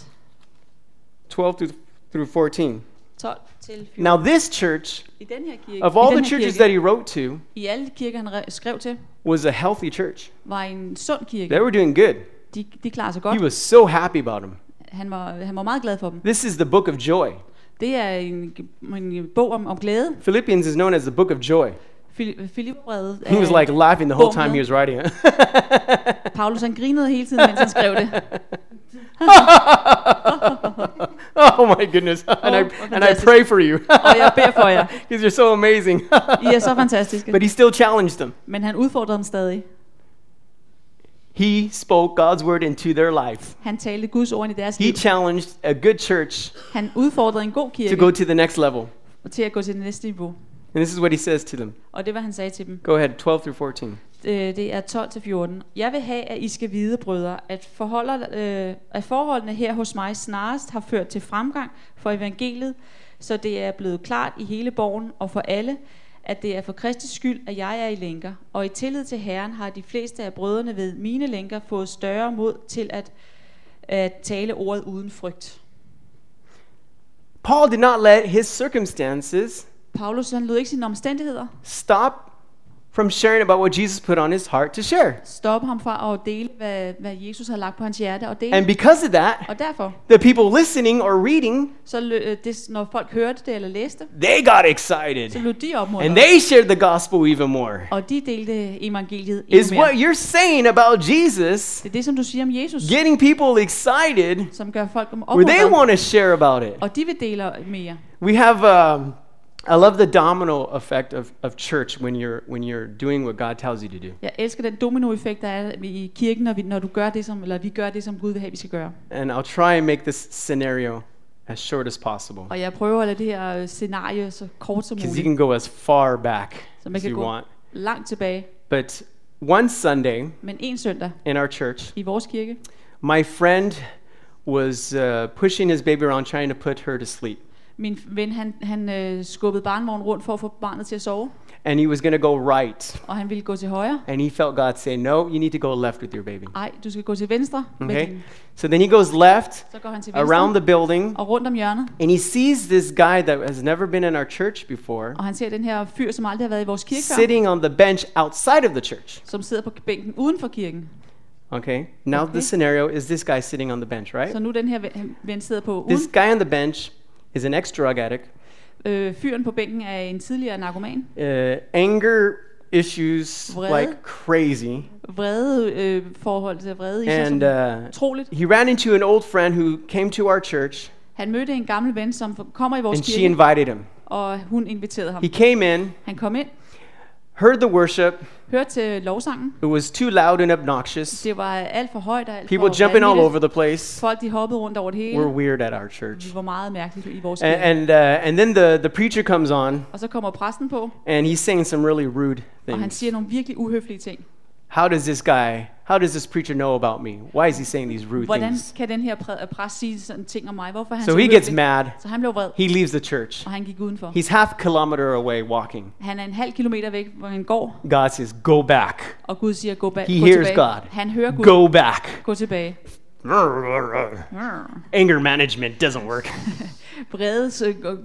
S2: 12 through 14.
S1: 12 til 14.
S2: Now this church,
S1: I den her kirke,
S2: of
S1: i
S2: all
S1: den
S2: the
S1: her
S2: churches
S1: kirke,
S2: that he wrote to,
S1: i alle kirker, han skrev til,
S2: was a healthy church.
S1: var en sund kirke.
S2: They were doing good.
S1: De klarer sig
S2: He
S1: godt.
S2: was so happy about them.
S1: Han var meget glad for dem.
S2: This is the book of joy.
S1: Det er en bog om glæde.
S2: Philippians is known as the book of joy.
S1: Filipperbrevet
S2: He was like laughing the whole time he was writing it.
S1: Paulus han grinede hele tiden, mens han skrev det.
S2: Oh my goodness. And I pray for you
S1: Og jeg beder for jer.
S2: because you're so amazing.
S1: I er så fantastiske.
S2: But he still challenged them.
S1: Men han udfordrede dem stadig.
S2: He spoke God's word into their life.
S1: Han talte Guds ord ind i deres
S2: He
S1: liv.
S2: challenged a good church
S1: Han udfordrede en god
S2: to
S1: kirke
S2: go to the next level.
S1: til at gå til det næste niveau.
S2: And this is what he says to them.
S1: Og det var han sagde til dem.
S2: Go ahead, 12 through 14.
S1: Det er 12-14. Jeg vil have, at I skal vide, brødre, at forholdene her hos mig snarest har ført til fremgang for evangeliet, så det er blevet klart i hele borgen og for alle, at det er for Kristi skyld, at jeg er i lænker. Og i tillid til Herren har de fleste af brødrene ved mine lænker fået større mod til at tale ordet uden frygt.
S2: Paul did not let his circumstances
S1: Paulus han lod ikke sine omstændigheder
S2: stop from sharing about what Jesus put on his heart to share.
S1: stoppe ham fra at dele, hvad Jesus har lagt på hans hjerte og dele.
S2: And because of that,
S1: Og derfor,
S2: the people listening or reading,
S1: så når folk hørte det eller læste,
S2: they got
S1: så
S2: excited.
S1: blev de opmuntret.
S2: And they shared the gospel even more.
S1: Og de delte evangeliet
S2: Is
S1: endnu mere.
S2: what you're saying about Jesus
S1: Det er det, som du siger om Jesus,
S2: getting people excited
S1: som gør folk
S2: where they
S1: opmuntret.
S2: want to share about it.
S1: Og de vil dele mere.
S2: We have I love the domino effect of church when you're doing what God tells you to do.
S1: Jeg elsker den dominoeffekt, der er i kirken, når du gør det, vi gør det, som Gud vil have, vi skal gøre.
S2: And I'll try and make this scenario as short as possible,
S1: Og jeg prøver at lade det her scenarie så kort som
S2: because you
S1: muligt,
S2: can go as far back
S1: så man
S2: as
S1: kan
S2: you
S1: gå
S2: want.
S1: langt tilbage.
S2: But one Sunday
S1: Men en søndag
S2: in our church,
S1: i vores kirke,
S2: my friend was pushing his baby around, trying to put her to sleep.
S1: min ven han skubbede barnevognen rundt for at få barnet til at sove,
S2: And he was going to go right.
S1: og han ville gå til højre.
S2: And he felt God say, no, you need to go left with your baby.
S1: Nej, du skal gå til venstre. med
S2: Okay?
S1: din-
S2: So then he goes left
S1: Så går han til
S2: around
S1: venstre
S2: the building,
S1: og rundt om hjørnet.
S2: and he sees this guy that has never been in our church before,
S1: Og han ser den her fyr, som aldrig har været i vores kirke før,
S2: sitting on the bench outside of the church.
S1: som sidder på bænken uden for kirken.
S2: Okay? Now
S1: Okay.
S2: the scenario is this guy sitting on the bench, right?
S1: Så nu den her ven sidder på uden.
S2: This guy on the bench is an ex-drug addict.
S1: Fyren på bænken er en tidligere narkoman.
S2: Anger issues
S1: Vrede.
S2: like crazy.
S1: Vrede forhold til vrede i sig,
S2: And
S1: som utroligt.
S2: he ran into an old friend who came to our church,
S1: Han mødte en gammel ven, som kommer i vores
S2: and she
S1: kirke,
S2: invited him.
S1: og hun inviterede ham.
S2: He came in.
S1: Han kom ind.
S2: heard the worship.
S1: hørte til lovsangen.
S2: It was too loud and obnoxious.
S1: Det var alt for højt og alt
S2: People
S1: for
S2: jumping all
S1: vanvittigt.
S2: over the place.
S1: Folk de hoppede rundt over det hele.
S2: We're weird at our church.
S1: Det var meget mærkeligt i vores kirke.
S2: And then the preacher comes on,
S1: Og så kommer præsten på,
S2: and he's saying some really rude
S1: og han
S2: things.
S1: siger nogle virkelig uhøflige ting.
S2: How does this preacher know about me? Why is he saying these rude
S1: Hvordan
S2: things?
S1: kan den her præst sige sådan ting om mig? Hvorfor er han
S2: So
S1: så
S2: he gets
S1: uhøflig?
S2: mad.
S1: Så han blev vred,
S2: He leaves the church.
S1: og han gik udenfor.
S2: He's half kilometer away walking.
S1: Han er en halv kilometer væk, hvor han går,
S2: God says, "Go back."
S1: og Gud siger, gå
S2: He
S1: gå
S2: hears
S1: tilbage.
S2: God.
S1: Han hører Gud.
S2: Go back.
S1: Gå tilbage.
S3: Anger management doesn't work.
S1: Vredes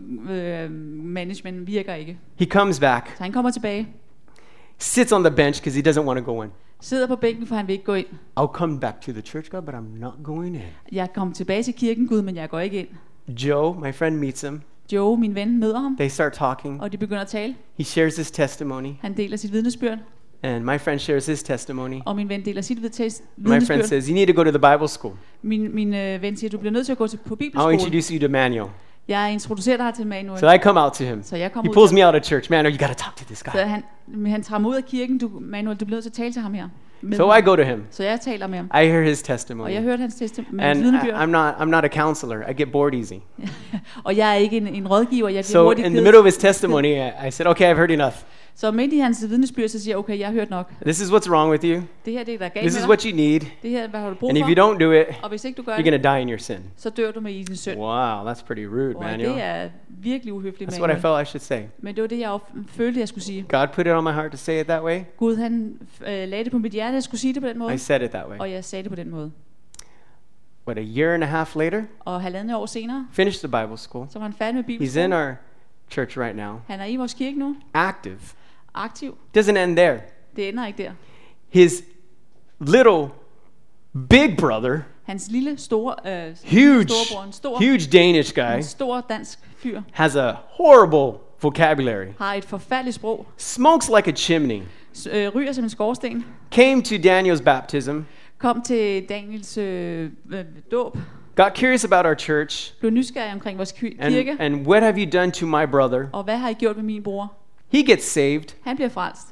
S1: management virker ikke.
S2: He comes back,
S1: Så han kommer tilbage,
S2: sits on the bench because he doesn't want to go in.
S1: sidder på bænken, for han vil ikke gå ind.
S2: I'll come back to the church, God, but I'm not going in.
S1: Jeg kommer tilbage til kirken, Gud, men jeg går ikke ind.
S2: Joe, my friend, meets him.
S1: Joe, min ven, møder ham,
S2: They start talking.
S1: og de begynder at tale.
S2: He shares his testimony,
S1: Han deler sit vidnesbyrd,
S2: and my friend shares his testimony.
S1: og min ven deler sit
S2: My friend
S1: vidnesbyrd.
S2: says, "You need to go to the Bible school.
S1: Min ven siger, du bliver nødt til at gå på
S2: I'll
S1: bibelskole.
S2: introduce you to Manuel."
S1: Jeg introducerer dig til Manuel.
S2: So I come out to him.
S1: Så jeg
S2: He
S1: kommer ud
S2: pulls
S1: til
S2: me out of church. Manuel, you got to talk to this
S1: Så
S2: guy.
S1: han tager mig ud af kirken. Manuel, du bliver nødt til at tale til ham her. Med
S2: So
S1: ham.
S2: I go to him.
S1: Så jeg taler med ham.
S2: I hear his
S1: Og
S2: testimony.
S1: jeg hørte hans vidnesbyrd.
S2: And I'm not a counselor. I get bored easy.
S1: Og jeg er ikke en rådgiver. Jeg bliver
S2: So
S1: hurtigt
S2: in the
S1: ked.
S2: middle of his testimony, I said, "Okay, I've heard enough.
S1: Så midt i hans vidnesbyrd, så siger jeg, okay, jeg har hørt nok.
S2: This is what's wrong with you.
S1: Det her, det er der er galt
S2: This
S1: med
S2: is
S1: dig.
S2: what you need.
S1: Det her, hvad har du brug
S2: And if
S1: for?
S2: you don't do it,
S1: Og hvis ikke du gør
S2: you're
S1: det,
S2: going to die in your sin."
S1: så dør du med i din synd.
S2: Wow, that's pretty rude,
S1: Og
S2: Manuel.
S1: det er virkelig uhøfligt,
S2: That's what I
S1: Manuel.
S2: felt I should say.
S1: Men det var det, jeg følte, jeg skulle sige.
S2: God put it on my heart to say it that way.
S1: Gud, han lagde det på mit hjerte, at jeg skulle sige det på den måde.
S2: I said it that way.
S1: Og jeg sagde det på den måde.
S2: What, a year and a half later,
S1: Og 1,5 år senere,
S2: finished the Bible school.
S1: så var han færdig med
S2: He's in
S1: bibelskolen.
S2: our church right now,
S1: Han er i vores kirke nu,
S2: active.
S1: aktiv.
S2: Doesn't end there.
S1: Det ender ikke der.
S2: His little big brother,
S1: Hans lille, store,
S2: huge,
S1: storebror, en stor,
S2: huge Danish guy,
S1: en stor dansk fyr,
S2: has a horrible vocabulary,
S1: har et forfærdeligt sprog,
S2: smokes like a chimney,
S1: ryger som en skorsten,
S2: came to Daniel's baptism,
S1: kom til Daniels dåb,
S2: got curious about our church,
S1: blev nysgerrig omkring vores kirke,
S2: and what have you done to my brother?
S1: og hvad har I gjort med min bror?
S2: He gets saved.
S1: Han bliver frelst.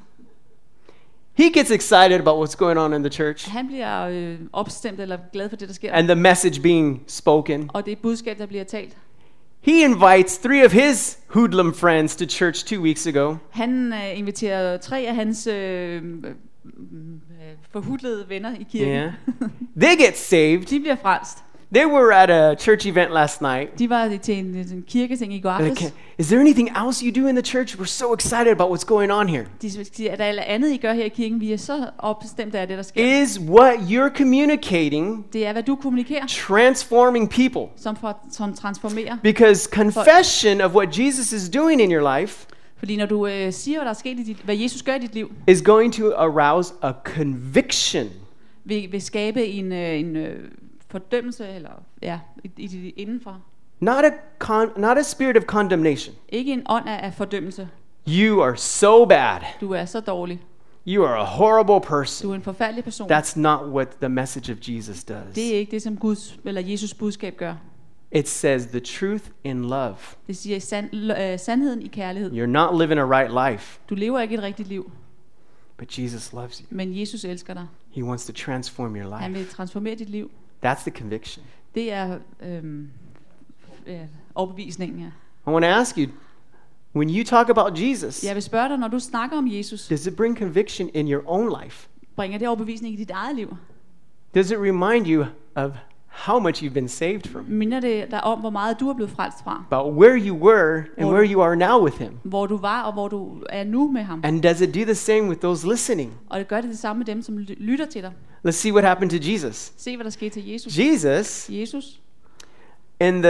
S2: He gets excited about what's going on in the church
S1: Han bliver opstemt eller glad for det, der sker,
S2: and the message being spoken.
S1: og det er budskab, der bliver talt.
S2: He invites 3 of his hoodlum friends to church 2 weeks ago.
S1: Han inviterer 3 af hans forhudlede venner i kirken.
S2: Yeah. They get saved.
S1: De bliver frelst.
S2: They were at a church event last night.
S1: De var til en kirketing i går
S2: They're
S1: aftes.
S2: like, "Is there anything else you do in the church? We're so excited about what's going on here."
S1: De siger, er der alt andet, I gør her i kirken? Vi er så opstemte af det, der sker.
S2: Is what you're communicating
S1: Det er, hvad du kommunikerer,
S2: transforming people?
S1: som transformerer.
S2: Because confession of what Jesus is doing in your life
S1: Fordi når du siger, hvad der er sket i hvad Jesus gør i dit liv,
S2: is going to arouse a conviction.
S1: vil skabe en fordømmelse, eller indenfor.
S2: Not a spirit of condemnation.
S1: Ikke en ånd af fordømmelse.
S2: You are so bad.
S1: Du er så dårlig.
S2: You are a horrible person.
S1: Du er en forfærdelig person.
S2: That's not what the message of Jesus does.
S1: Det er ikke det, som Guds eller Jesus budskab gør.
S2: It says the truth in love.
S1: Det siger sandheden i kærlighed.
S2: You're not living a right life,
S1: Du lever ikke et rigtigt liv,
S2: but Jesus loves you.
S1: men Jesus elsker dig.
S2: He wants to transform your
S1: Han
S2: life.
S1: vil transformere dit liv.
S2: That's the conviction.
S1: Det er overbevisningen, ja.
S2: I want to ask you, when you talk about Jesus,
S1: Jeg vil spørge dig, når du snakker om Jesus,
S2: does it bring conviction in your own life?
S1: bringer det overbevisning i dit eget liv?
S2: Does it remind you of how much you've been saved from?
S1: Minder det dig om, hvor meget du er blevet frelst fra?
S2: About where you were and where you are now with him?
S1: Hvor du var, og hvor du er nu med ham.
S2: And does it do the same with those listening?
S1: Og det gør det samme med dem, som lytter til dig.
S2: Let's see what happened to Jesus.
S1: Se, hvad der skete til Jesus.
S2: Jesus in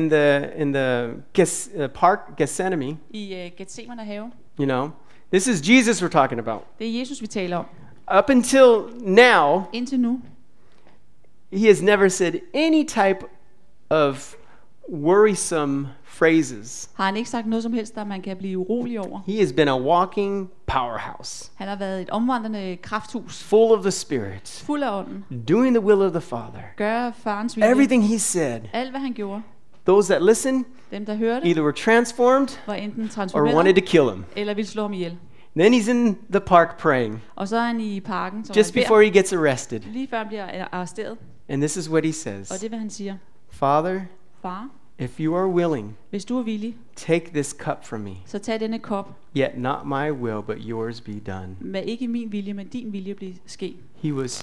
S2: the park Gethsemane,
S1: I Gethsemane have.
S2: you know, this is Jesus we're talking about.
S1: Det er Jesus, vi taler om.
S2: Up until now,
S1: Indtil nu,
S2: he has never said any type of worrisome phrases.
S1: har han ikke sagt noget som helst, der man kan blive urolig over.
S2: He has been a walking powerhouse,
S1: Han har været et omvandrende krafthus,
S2: full of the Spirit,
S1: fuld af ånden.
S2: doing the will of the Father.
S1: Gør farens vilje.
S2: Everything he said,
S1: Alt, hvad han gjorde.
S2: those that listen
S1: Dem, der hørte,
S2: either were transformed
S1: var enten
S2: or
S1: transformeret,
S2: wanted to kill him.
S1: eller ville slå ham ihjel.
S2: Then he's in the park praying,
S1: Og så er han i parken, som
S2: just
S1: han beder,
S2: before he gets arrested.
S1: lige før han bliver arresteret.
S2: And this is what he
S1: Og
S2: says.
S1: det er, hvad han siger.
S2: Father,
S1: Far,
S2: if you are willing,
S1: hvis du er villig,
S2: take this cup from me.
S1: så tag denne kop.
S2: Yet not my will, but yours be done.
S1: Med ikke min vilje, men din vilje blive ske.
S2: He was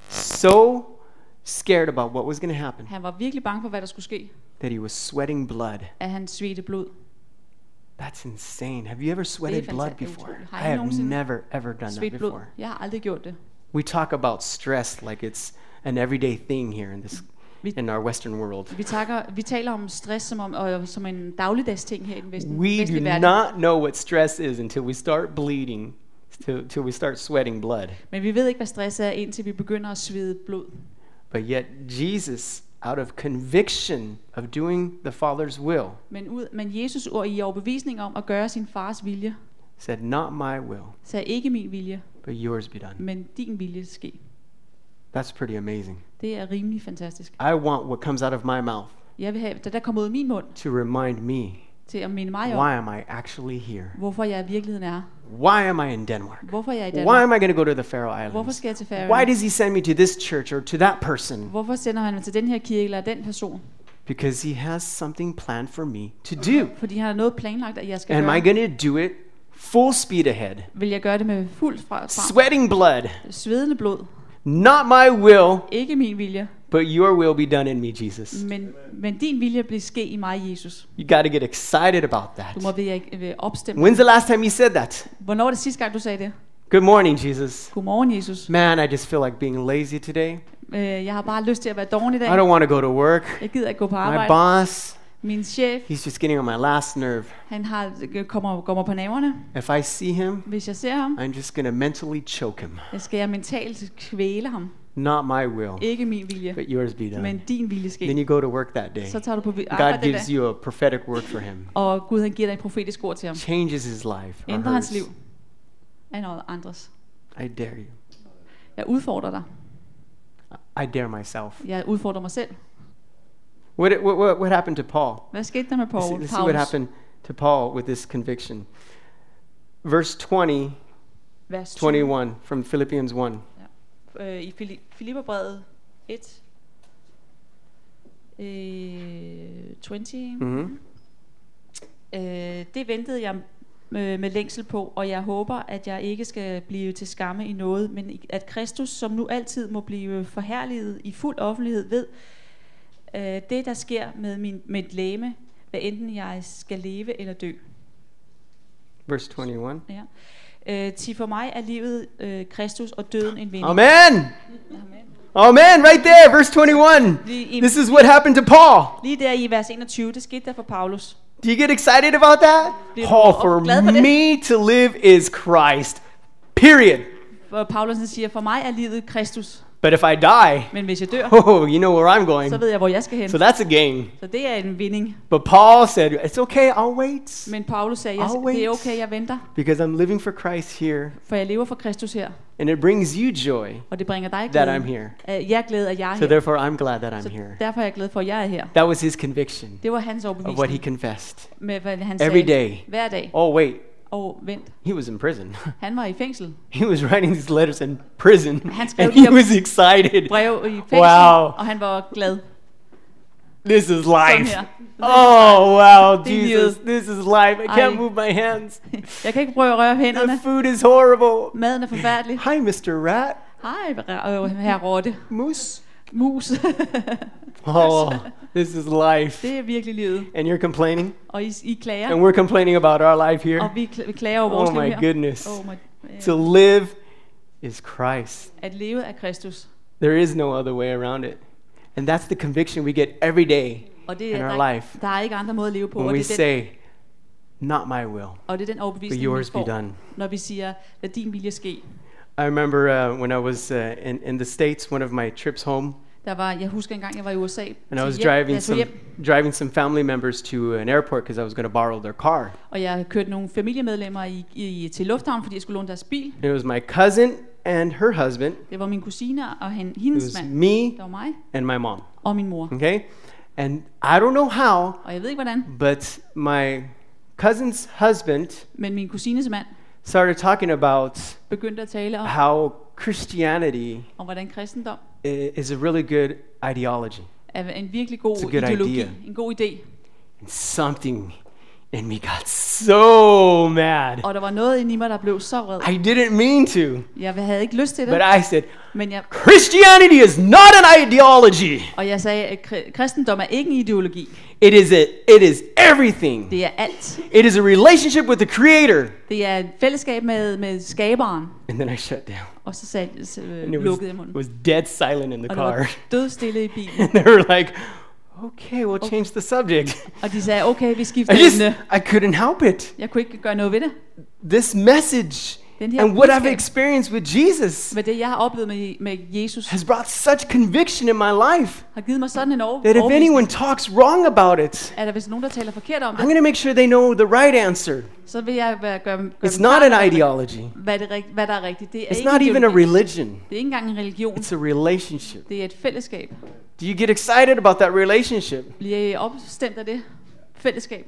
S2: so scared about what was going to happen
S1: Han var virkelig bange for, hvad der skulle ske,
S2: that he was sweating blood.
S1: at han svedte blod.
S2: That's insane. Have you ever sweated blood
S1: fantastisk.
S2: before?
S1: Utroligt. Har
S2: I
S1: I
S2: have
S1: nogensinde
S2: never ever done that
S1: Svedt blod.
S2: before.
S1: Jeg har aldrig gjort det.
S2: We talk about stress like it's an everyday thing here in our Western world.
S1: Vi taler om stress som en dagligdags ting her i den
S2: We
S1: vestlige
S2: do
S1: verden.
S2: not know what stress is until we start bleeding, till we start sweating blood.
S1: Men vi ved ikke, hvad stress er, indtil vi begynder at svede blod.
S2: But yet Jesus, out of conviction of doing the Father's will,
S1: Men Jesus i overbevisning om at gøre sin fars vilje,
S2: said, not my will,
S1: sagde ikke min vilje,
S2: but yours be done.
S1: men din vilje ske.
S2: That's pretty amazing.
S1: Det er rimelig fantastisk.
S2: I want what comes out of my mouth
S1: Jeg vil have, da der kommer ud af min mund,
S2: to remind me,
S1: til at minde mig om,
S2: why am I actually here?
S1: hvorfor jeg i virkeligheden er.
S2: Why am I in Denmark?
S1: Hvorfor jeg er i
S2: Why
S1: Danmark.
S2: am I going to go to the Faroe
S1: Hvorfor
S2: Islands?
S1: skal jeg til
S2: Why
S1: Færøerne?
S2: does he send me to this church or to that person?
S1: Hvorfor sender han mig til den her kirke eller den person?
S2: Because he has something planned for me to do.
S1: Fordi han har noget planlagt, at jeg skal
S2: Am I
S1: gøre.
S2: going to do it full speed ahead?
S1: Vil jeg gøre det med fuld frem?
S2: Sweating blood.
S1: Svedende blod.
S2: Not my will,
S1: Ikke min vilje,
S2: but your will be done in me, Jesus.
S1: men din vilje bliver ske i mig, Jesus.
S2: You got to get excited about
S1: Du må
S2: that.
S1: være opstemt.
S2: When's the last time you said that?
S1: Hvornår var det sidste gang, du sagde det?
S2: Good morning, Jesus.
S1: Godmorgen, Jesus.
S2: Man, I just feel like being lazy today.
S1: Jeg har bare lyst til at være doven i dag.
S2: I don't want to go to work.
S1: Jeg gider ikke gå på
S2: My
S1: arbejde.
S2: boss,
S1: Min chef,
S2: he's just getting on my last nerve.
S1: han går mig på nerverne.
S2: If I see him,
S1: Hvis jeg ser ham,
S2: I'm just going to mentally choke him.
S1: skal jeg mentalt kvæle ham.
S2: Not my will,
S1: Ikke min vilje,
S2: but yours be done.
S1: men din vilje
S2: Then
S1: ske.
S2: you go to work that day.
S1: Så tager du på
S2: God
S1: arbejde den
S2: gives
S1: dag,
S2: you a prophetic word for him.
S1: og Gud han giver dig et profetisk ord til ham.
S2: Changes his life. Or
S1: Ændrer hans
S2: hers.
S1: liv af noget andres.
S2: I dare you.
S1: Jeg udfordrer dig.
S2: I dare myself.
S1: Jeg udfordrer mig selv.
S2: What happened to Paul?
S1: Hvad skete der med
S2: Let's see what
S1: Paulus?
S2: happened to Paul with this conviction. Verse 20,
S1: Vers 20.
S2: 21 from Philippians 1.
S1: I Filipperbrevet 1. 20.
S2: Mhm.
S1: Det ventede jeg med længsel på, og jeg håber, at jeg ikke skal blive til skamme i noget, men at Kristus, som nu altid må blive forherliget i fuld offentlighed, ved det, der sker med mit legeme, hvad enten jeg skal leve eller dø.
S2: Verse 21.
S1: Ja. Til for mig er livet Kristus og døden en vinding.
S2: Amen.
S1: Amen.
S2: Amen. Right there, verse 21. This is what happened to Paul.
S1: Lige der i vers 21, det skete der for Paulus.
S2: Do you get excited about that?
S1: Bliver du
S2: Paul, for
S1: glad for det?
S2: me to live is Christ. Period.
S1: Hvor Paulus han siger, for mig er livet Kristus,
S2: But if I die,
S1: men hvis jeg dør,
S2: oh, you know where I'm going.
S1: så ved jeg, hvor jeg skal hen.
S2: So that's a gain.
S1: Så det er en vinding.
S2: But Paul said, it's okay, I'll wait.
S1: Men Paulus sagde,
S2: I'll wait.
S1: det er okay, jeg venter,
S2: Because I'm living for Christ here.
S1: for jeg lever for Kristus her,
S2: And it brings you joy
S1: og det bringer dig
S2: that
S1: glæde.
S2: I'm here.
S1: Jeg er glad, at jeg er
S2: So
S1: her.
S2: therefore I'm glad that I'm
S1: Så
S2: here.
S1: derfor er jeg glad for, at jeg er her.
S2: That was his conviction
S1: Det var hans
S2: of what he
S1: overbevisning
S2: confessed.
S1: med, hvad han
S2: Every
S1: sagde
S2: day.
S1: hver dag.
S2: Oh wait,
S1: Og vent,
S2: he was in prison.
S1: han var i fængsel.
S2: He was writing these letters in prison.
S1: Han skrev
S2: And
S1: de
S2: he
S1: her
S2: was excited.
S1: Brev i fængsel,
S2: Wow.
S1: og han var glad.
S2: This is
S1: Sådan
S2: life.
S1: her.
S2: Oh wow,
S1: Det er
S2: Jesus, this is life. I can't
S1: Ej.
S2: move my hands.
S1: Jeg kan ikke prøve at røre
S2: The
S1: hænderne.
S2: food is horrible.
S1: Maden er forfærdelig.
S2: Hi, Mr. Rat.
S1: Hej, herre Rotte.
S2: Moose.
S1: Mus.
S2: Oh, this is life.
S1: Det er virkelig livet.
S2: And you're complaining?
S1: Og I klager,
S2: And we're complaining about our life
S1: og
S2: here?
S1: vi klager over vores
S2: Oh
S1: liv
S2: my
S1: her.
S2: goodness.
S1: My,
S2: To live is Christ.
S1: at leve af Kristus.
S2: There is no other way around it. And that's the conviction we get every day
S1: Og det
S2: in
S1: er,
S2: our life
S1: der er ikke andre måder at leve på.
S2: when
S1: Og
S2: we
S1: det, er den,
S2: say, not my will,
S1: og det er den
S2: but
S1: overbevisning, vi
S2: yours be
S1: får,
S2: done.
S1: når vi siger, lad din vilje ske.
S2: I remember when I was in the States, one of my trips home,
S1: Jeg husker engang, jeg var i USA.
S2: and I was
S1: jeg tog
S2: driving some family members to an airport because I was going to borrow their car.
S1: Og jeg kørte nogle familiemedlemmer til lufthavnen, fordi jeg skulle låne deres bil.
S2: And it was my cousin and her husband.
S1: Det var min kusine og
S2: It
S1: hendes
S2: was
S1: mand.
S2: me
S1: Det var mig
S2: and my mom.
S1: og min mor.
S2: Okay? And I don't know how,
S1: Og jeg ved ikke hvordan,
S2: but my cousin's husband
S1: men min kusines mand
S2: started talking about
S1: begyndte at tale om,
S2: how Christianity
S1: hvordan kristendom
S2: is a really good ideology.
S1: er en virkelig god
S2: It's a good
S1: ideologi,
S2: idea.
S1: en god idé.
S2: And something in me got so mad.
S1: Og der var noget inde i mig, der blev så vred.
S2: I didn't mean to,
S1: Jeg havde ikke lyst til det,
S2: but I said,
S1: men jeg,
S2: Christianity is not an ideology.
S1: og jeg sagde, at kristendom er ikke en ideologi.
S2: It is everything.
S1: Det er alt.
S2: It is a relationship with the Creator.
S1: Det er et fællesskab med skaberen.
S2: And then I shut down.
S1: Og så sagde,
S2: And it
S1: lukkede jeg munden.
S2: was dead silent in the
S1: Og det var
S2: car.
S1: dødstille i bilen.
S2: And they were like, okay, we'll change the subject.
S1: Og de sagde, okay, vi skifter emne.
S2: I couldn't help it.
S1: Jeg kunne ikke gøre noget ved det.
S2: This message
S1: Den her
S2: and what I've
S1: budskab,
S2: experienced with Jesus
S1: med det, jeg har oplevet med Jesus,
S2: has brought such conviction in my life
S1: har givet mig sådan en
S2: that if
S1: overbevisning,
S2: anyone talks wrong about it,
S1: at hvis nogen, der taler forkert om
S2: I'm
S1: det,
S2: going to make sure they know the right answer.
S1: så vil jeg gøre
S2: It's
S1: dem
S2: not
S1: klart,
S2: an ideology.
S1: hvad der er rigtigt. Det er
S2: It's
S1: ikke
S2: not
S1: en
S2: even a
S1: ideologi.
S2: religion.
S1: Det er ikke engang en religion.
S2: It's a relationship.
S1: Det er et fællesskab.
S2: Do you get excited about that relationship?
S1: Bliver I opstemt af det fællesskab?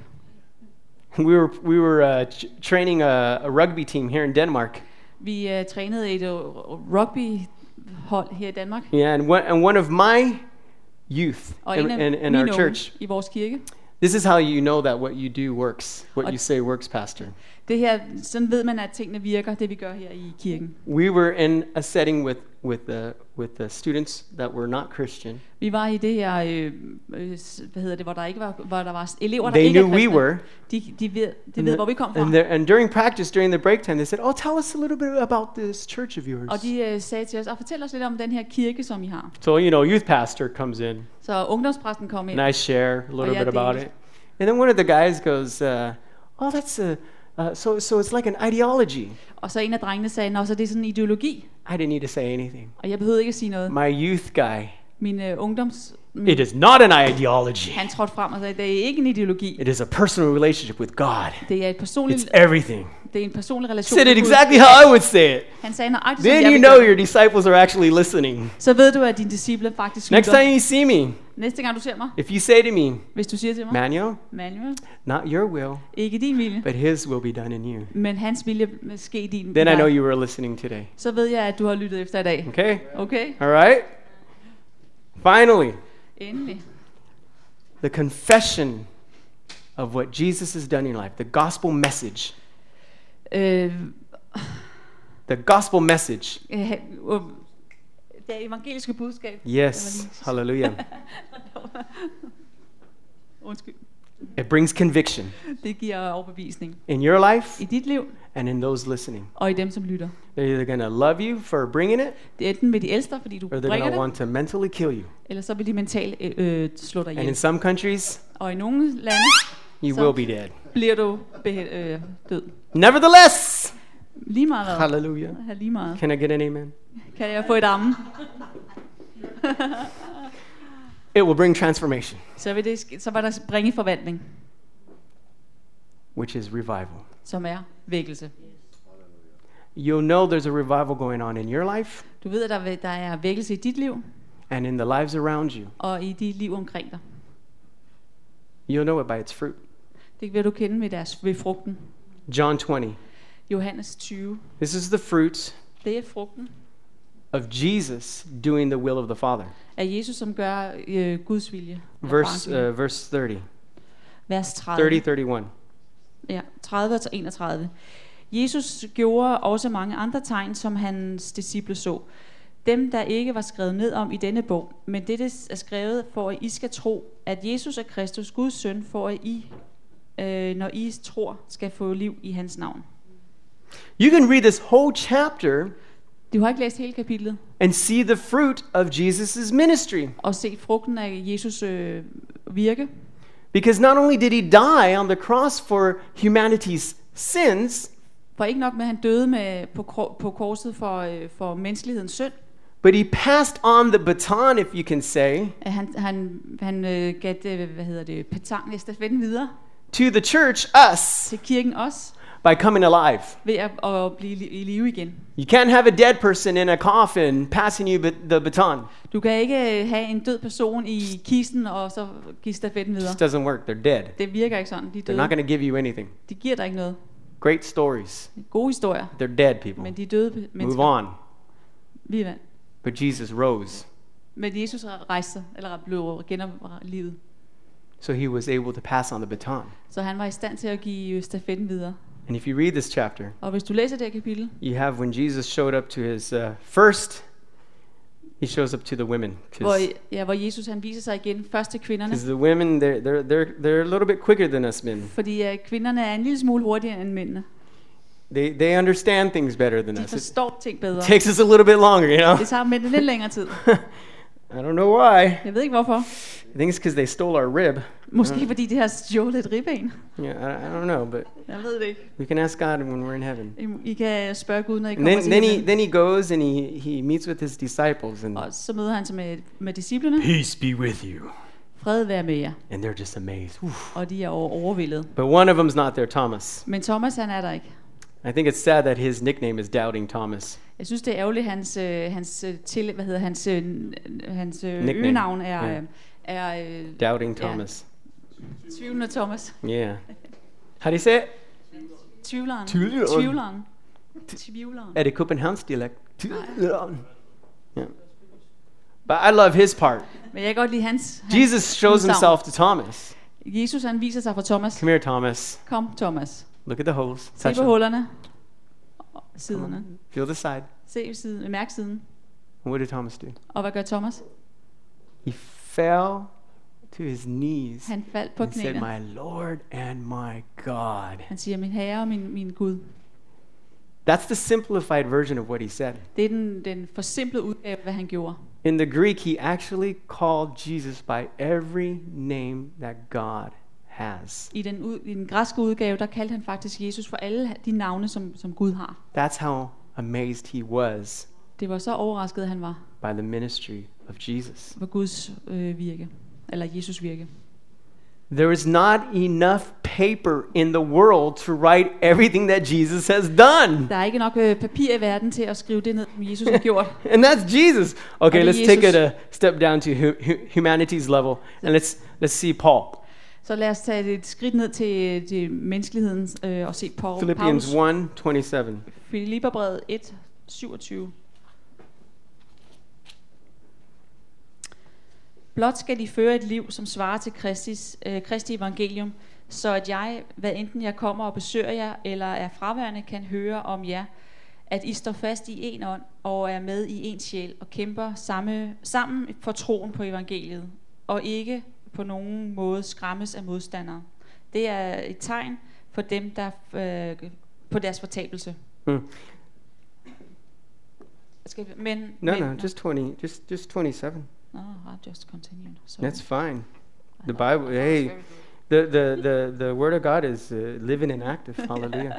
S2: We were training a rugby team here in Denmark.
S1: Vi trænede et rugbyhold her i Danmark.
S2: Yeah, and one of my youth
S1: Og en af
S2: in
S1: mine
S2: our
S1: unge
S2: church.
S1: i vores kirke.
S2: This is how you know that what you do works. What
S1: Og-
S2: you say works, Pastor.
S1: Det her, sådan ved man, at tingene virker, det vi gør her i kirken.
S2: We were in a setting with the students that were not Christian.
S1: Vi var i det her, hvor der ikke var, hvor der var elever, der
S2: They
S1: ikke er
S2: knew we
S1: kristne.
S2: were.
S1: De ved, hvor vi kom fra.
S2: And during practice, during the break time, they said, "Oh, tell us a little bit about this church of yours."
S1: Og de sagde til os, fortæl os lidt om den her kirke, som I har.
S2: So youth pastor comes in,
S1: Så ungdomspræsten kom ind.
S2: and I share a little
S1: jeg
S2: bit about
S1: delte.
S2: it. And then one of the guys goes, "Oh, that's so it's like an ideology."
S1: Og så en af drengene sagde, nå, så det er sådan en ideologi.
S2: I didn't need to say anything.
S1: Og jeg behøvede ikke at sige noget.
S2: My youth guy,
S1: Min
S2: it is not an ideology.
S1: han trådte frem og sagde, det er ikke en ideologi.
S2: It is a personal relationship with God.
S1: Det er et personligt,
S2: It's everything.
S1: det er en personlig relation.
S2: Said it
S1: med Gud.
S2: exactly how I would say it.
S1: Han sagde nøjagtigt, som
S2: Then
S1: jeg
S2: you
S1: vil
S2: know
S1: gøre.
S2: your disciples are actually listening.
S1: Så ved du, at dine disciple faktisk
S2: Next
S1: lytter.
S2: time you see me,
S1: Næste gang du ser mig,
S2: if you say to me,
S1: hvis du siger til mig,
S2: Manuel,
S1: Manuel,
S2: not your will,
S1: ikke din vilje,
S2: but His will be done in you,
S1: men hans vilje ske i din.
S2: then I
S1: dig.
S2: know you were listening today.
S1: Så ved jeg, at du har lyttet efter i dag.
S2: Okay?
S1: Okay?
S2: All right? Finally,
S1: Endelig.
S2: the confession of what Jesus has done in your life, the gospel message.
S1: Øh,
S2: The gospel message.
S1: det evangeliske budskab.
S2: Yes. Hallelujah.
S1: Undskyld.
S2: It brings conviction
S1: Det giver overbevisning
S2: in your life
S1: i dit liv
S2: and in those listening.
S1: og i dem, som lytter.
S2: They're either going to love you for bringing it,
S1: Det er enten vil de elske dig, fordi du
S2: or they're
S1: bringer
S2: going to
S1: det,
S2: want to mentally kill you.
S1: eller så vil de mentalt slå dig
S2: And in
S1: ihjel.
S2: some countries,
S1: Og i nogle lande
S2: you
S1: So-
S2: will be dead.
S1: bliver du død.
S2: Nevertheless,
S1: Lige meget hvad?
S2: hallelujah.
S1: Ja, lige meget.
S2: Can I get an amen?
S1: Kan jeg få et amen?
S2: It will bring transformation,
S1: Så vil der bringe forvandling,
S2: which is revival.
S1: som er vækkelse.
S2: You'll know there's a revival going on in your life
S1: Du ved, at der er vækkelse i dit liv,
S2: and in the lives around you.
S1: og i de liv omkring dig.
S2: You'll know it by its fruit.
S1: Det vil du kende ved frugten.
S2: John 20.
S1: Johannes 20.
S2: This is the fruit
S1: Det er frugten
S2: of Jesus doing the will of the Father.
S1: af Jesus, som gør Guds vilje. Eller farens vilje.
S2: Verse 30.
S1: Vers 30.
S2: 31.
S1: Ja, 30 og 31. Jesus gjorde også mange andre tegn, som hans disciple så. Dem, der ikke var skrevet ned om i denne bog, men dette er skrevet for, at I skal tro, at Jesus er Kristus, Guds søn, for at I, når I tror, skal få liv i hans navn.
S2: You can read this whole chapter
S1: Du har ikke læst hele kapitlet
S2: and see the fruit of Jesus' ministry.
S1: og set frugten af Jesus virke.
S2: Because not only did he die on the cross for humanity's sins,
S1: For ikke nok med, at han døde på korset for menneskelighedens synd,
S2: but he passed on the baton, if you can say,
S1: at han gav det, petang, stafetten videre
S2: to the church, us,
S1: til kirken også,
S2: by coming alive.
S1: ved at blive i live igen.
S2: You can't have a dead person in a coffin passing you the baton.
S1: Du kan ikke have en død person i kisten og så give stafetten
S2: It
S1: videre.
S2: just doesn't work. They're dead.
S1: Det virker ikke sådan. De er
S2: They're not
S1: døde.
S2: going to give you anything.
S1: De giver dig ikke noget.
S2: Great stories.
S1: Gode historier,
S2: They're dead people.
S1: men de er døde
S2: Move
S1: mennesker.
S2: on.
S1: Vi vandt.
S2: But Jesus rose.
S1: Men Jesus rejste sig, eller blev genoplivet.
S2: So he was able to pass on the baton.
S1: Så han var i stand til at give stafetten videre.
S2: And if you read this chapter,
S1: Og hvis du læser det her kapitel,
S2: you have when Jesus showed up to his first, he shows up to the women.
S1: hvor Jesus han viser sig igen først til kvinderne.
S2: Because the women, they're a little bit quicker than us men.
S1: Fordi kvinderne er en lille smule hurtigere end mændene.
S2: They understand things better than
S1: De
S2: us.
S1: forstår ting bedre.
S2: It takes us a little bit longer, you know.
S1: Det tager mændene lidt længere tid.
S2: I don't know why.
S1: Jeg ved ikke hvorfor.
S2: I think it's because they stole our rib.
S1: Måske fordi de har stjålet et ribben.
S2: Yeah, I don't know, but
S1: Jeg ved det ikke.
S2: we can ask God when we're in heaven.
S1: I kan spørge Gud, når I
S2: And
S1: kommer til himlen.
S2: then he goes and he meets with his disciples and
S1: Og så møder han sig med disciplene.
S2: peace be with you.
S1: Fred være med jer.
S2: And they're just amazed. Oof.
S1: Og de er overvældet.
S2: But one of them's not there, Thomas.
S1: Men Thomas han er der ikke.
S2: I think it's sad that his nickname is Doubting Thomas.
S1: Jeg synes det er ærgerligt hans
S2: Nickname.
S1: øgenavn er
S2: Ja.
S1: er
S2: Doubting Thomas.
S1: Tvivlende Thomas.
S2: Yeah. How do you say it?
S1: Tvivleren.
S2: Tvivleren.
S1: Tvivleren. Tvivleren.
S2: Er det Københavns dialekt? Tvivleren. Yeah. But I love his part.
S1: Men jeg kan godt lide hans
S2: Jesus shows
S1: udsagn.
S2: himself to Thomas.
S1: Jesus han viser sig for Thomas.
S2: Come here, Thomas.
S1: Kom Thomas.
S2: Look at the holes.
S1: Se
S2: Touch
S1: på
S2: them.
S1: hullerne. Og
S2: Come
S1: siderne.
S2: on. Feel the side.
S1: Se siden, mærk siden.
S2: And what did Thomas do?
S1: Og hvad gør Thomas?
S2: He fell to his knees
S1: Han faldt på
S2: and said,
S1: knæene.
S2: "My Lord and my God."
S1: Han siger, min herre og min Gud.
S2: That's the simplified version of what he said.
S1: Det er den forsimplede udgave, hvad han gjorde.
S2: In the Greek, he actually called Jesus by every name that God has.
S1: I den græske udgave, der kaldte han faktisk Jesus for alle de navne, som Gud har.
S2: That's how amazed he was
S1: Det var så overrasket, han var
S2: by the ministry of Jesus.
S1: for Guds virke, eller Jesus virke.
S2: There is not enough paper in the world to write everything that Jesus has done.
S1: Der er ikke nok papir i verden til at skrive det ned, som Jesus har gjort.
S2: And that's Jesus. Okay,
S1: Og det er
S2: let's take it
S1: Jesus.
S2: a step down to humanity's level and let's see Paul.
S1: Så lad os tage et skridt ned til menneskeligheden og se Paulus.
S2: Philippians 1:27.
S1: Filipperbrevet 1:27. Blot skal de føre et liv, som svarer til Kristi evangelium, så at jeg, hvad enten jeg kommer og besøger jer, eller er fraværende, kan høre om jer, at I står fast i en ånd, og er med i en sjæl, og kæmper sammen for troen på evangeliet, og ikke på nogen måde skræmmes af modstandere. Det er et tegn for dem, der på deres fortabelse.
S2: No, just 20, just 27.
S1: No, I'll just continue.
S2: That's fine. The Bible, hey, the word of God is living and active. Hallelujah.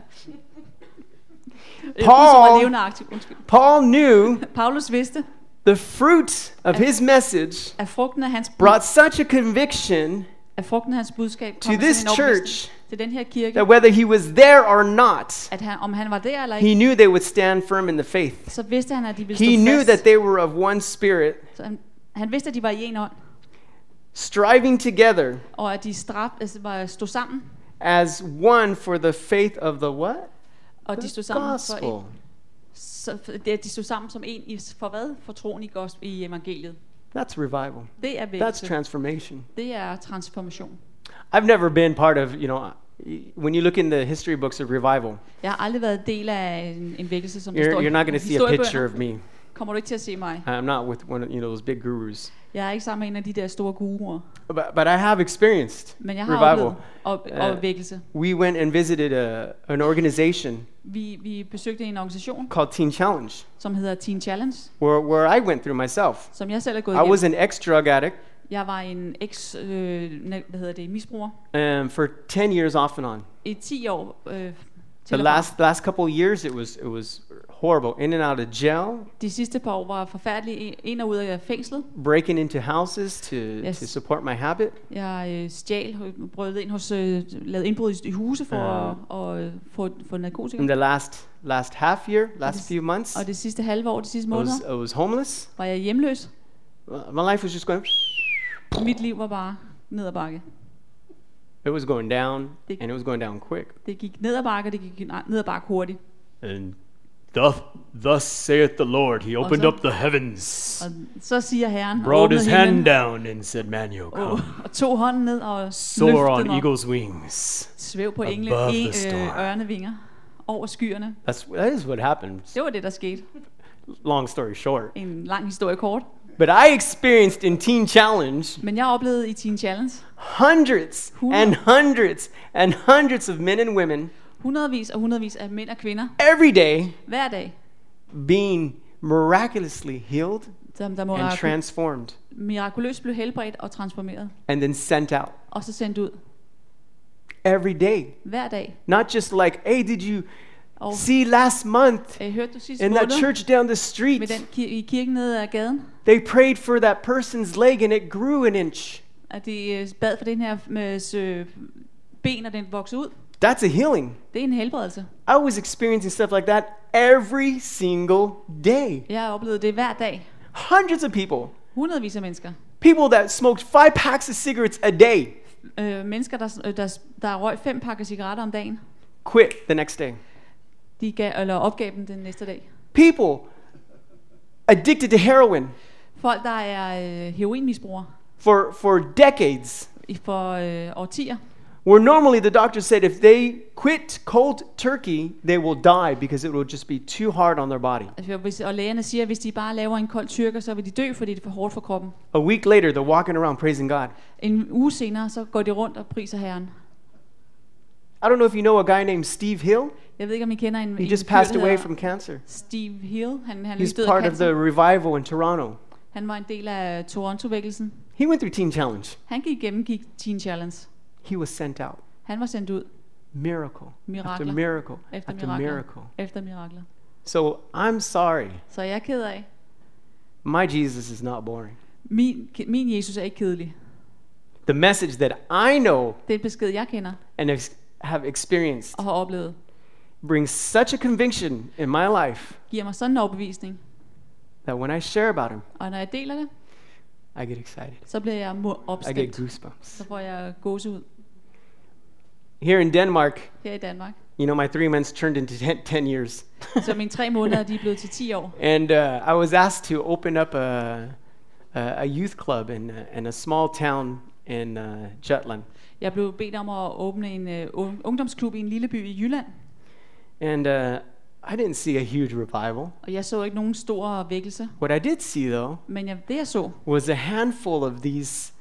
S2: Paul knew
S1: Paulus vidste,
S2: the fruit of his message
S1: at frugten af hans
S2: brought such a conviction
S1: budskab
S2: to this church
S1: til den her kirke,
S2: that whether he was there or not,
S1: at om han var der eller
S2: he
S1: ikke,
S2: knew they would stand firm in the faith.
S1: så vidste han, at de ville stå
S2: He knew
S1: fast.
S2: that they were of one spirit,
S1: Så han vidste, at de var i en ånd,
S2: striving together
S1: og at de stod sammen,
S2: as one for the faith of the what?
S1: og de
S2: The
S1: stod sammen
S2: gospel.
S1: de stod sammen som en for hvad? For troen i evangeliet.
S2: That's revival.
S1: Det er
S2: That's
S1: vækkelse.
S2: transformation.
S1: Det er transformation.
S2: I've never been part of, when you look in the history books of revival,
S1: Jeg har aldrig været del af en vækkelse, som
S2: you're not going to see a picture of me.
S1: Kommer du ikke til at se mig?
S2: I'm not with one of those big gurus.
S1: Jeg er ikke sammen med en af de der store guruer.
S2: But I have experienced
S1: Men jeg har
S2: revival.
S1: oplevet vækkelse.
S2: We went and visited an organization
S1: Vi besøgte en organisation,
S2: called Teen Challenge,
S1: som hedder Teen Challenge,
S2: where I went through myself.
S1: som jeg selv er gået
S2: I was
S1: igennem.
S2: an ex-drug addict
S1: Jeg var en misbruger.
S2: for 10 years off and on.
S1: I 10 år
S2: The
S1: til og fra.
S2: last couple of years, it was horrible. In and out of jail,
S1: De sidste par år var forfærdelige. Ind og ud af fængslet.
S2: breaking into houses to
S1: Yes.
S2: support my habit.
S1: Jeg stjal, brød ind hos, lavede indbrud i huse for at få narkotika.
S2: In the last half year, last few months,
S1: Og det sidste halve år, de sidste
S2: I
S1: måneder,
S2: was homeless.
S1: var jeg hjemløs.
S2: My life was just going.
S1: Mit liv var bare ned ad bakke.
S2: It was going down,
S1: Det-
S2: and it was going down quick.
S1: Det gik ned ad bakke, og det gik ned ad bakke hurtigt.
S3: And thus saith the Lord, he opened
S1: så-
S3: up the heavens,
S1: Og så siger Herren, og
S3: brought
S1: åbnede
S3: his hand
S1: himlen,
S3: down, and said, "Manuel,
S1: og,
S3: come,
S1: og tog hånden ned og
S3: soar
S1: løftede
S3: on
S1: den op.
S3: eagle's wings."
S1: Svæv på
S3: above the storm.
S1: ørnevinger over skyerne.
S2: That is what happened.
S1: Det var det, der skete.
S2: Long story short.
S1: En lang historie kort.
S2: But I experienced in Teen Challenge
S1: Men jeg oplevede i Teen Challenge
S2: hundreds and hundreds and hundreds of men and women
S1: hundredvis og hundredvis af mænd og kvinder
S2: every day
S1: hver dag,
S2: being miraculously healed
S1: som der
S2: and transformed
S1: mirakuløst blev helbredt og transformeret.
S2: and then sent out
S1: Og så sendt ud
S2: every day.
S1: hver dag.
S2: Not just like, hey, did you
S1: Og
S2: see last month
S1: hørte du sidste
S2: in that
S1: måned
S2: church down the
S1: med
S2: street?
S1: den i kirken nede ad gaden,
S2: They prayed for that person's leg and it grew an inch.
S1: at de bad for den her ben, og den voksede ud.
S2: That's a healing.
S1: Det er en helbredelse.
S2: I was experiencing stuff like that every single day.
S1: Jeg har oplevet det hver dag.
S2: Hundreds of people.
S1: Hundredvis af mennesker.
S2: People that smoked 5 packs of cigarettes a day
S1: Mennesker, der røg 5 pakker cigaretter om dagen,
S2: quit the next day.
S1: de opgav dem den næste dag.
S2: People addicted to heroin
S1: Folk, der er heroinmisbrugere
S2: for decades,
S1: for årtier,
S2: where normally the doctor said if they quit cold turkey, they will die because it will just be too hard on their body.
S1: og lægerne siger, at hvis de bare laver en kold tyrker, så vil de dø, fordi det er for hårdt for kroppen.
S2: A week later, they're walking around praising God.
S1: En uge senere, så går de rundt og priser Herren.
S2: I don't know if you know a guy named Steve Hill.
S1: Jeg ved ikke, om I kender en
S2: He
S1: en
S2: just
S1: fyr,
S2: passed
S1: der
S2: away
S1: hedder
S2: from cancer.
S1: Steve Hill. Han
S2: He's
S1: lige døde af
S2: part of the
S1: cancer.
S2: revival in Toronto.
S1: Han var en del af Toronto-vækkelsen.
S2: He went through Teen Challenge.
S1: Han gik Teen Challenge.
S2: He was sent out.
S1: Han var sendt ud.
S2: Miracle after
S1: Mirakler.
S2: miracle
S1: Efter
S2: after
S1: mirakler.
S2: miracle.
S1: Efter mirakler.
S2: So I'm sorry.
S1: Så jeg er ked af.
S2: My Jesus is not boring.
S1: Min Jesus er ikke kedelig.
S2: The message that I know
S1: Det er en besked, jeg kender
S2: and have experienced
S1: og har oplevet.
S2: brings such a conviction in my life
S1: Giver mig sådan en overbevisning.
S2: that when I share about him,
S1: Og når jeg deler det,
S2: I get excited.
S1: så bliver jeg
S2: I get
S1: opstemt.
S2: goosebumps.
S1: Så får jeg gåsehud
S2: Here in Denmark,
S1: her i Danmark.
S2: you know, my 3 months turned into 10 years.
S1: Så mine 3 måneder, de er blevet til 10 år.
S2: And I was asked to open up a youth club in a small town in Jutland.
S1: Jeg blev bedt om at åbne en ungdomsklub i en lille by i Jylland.
S2: And I didn't see a huge revival.
S1: Og jeg så ikke nogen stor vækkelse.
S2: What I did see, though,
S1: Men det jeg så,
S2: was a handful of these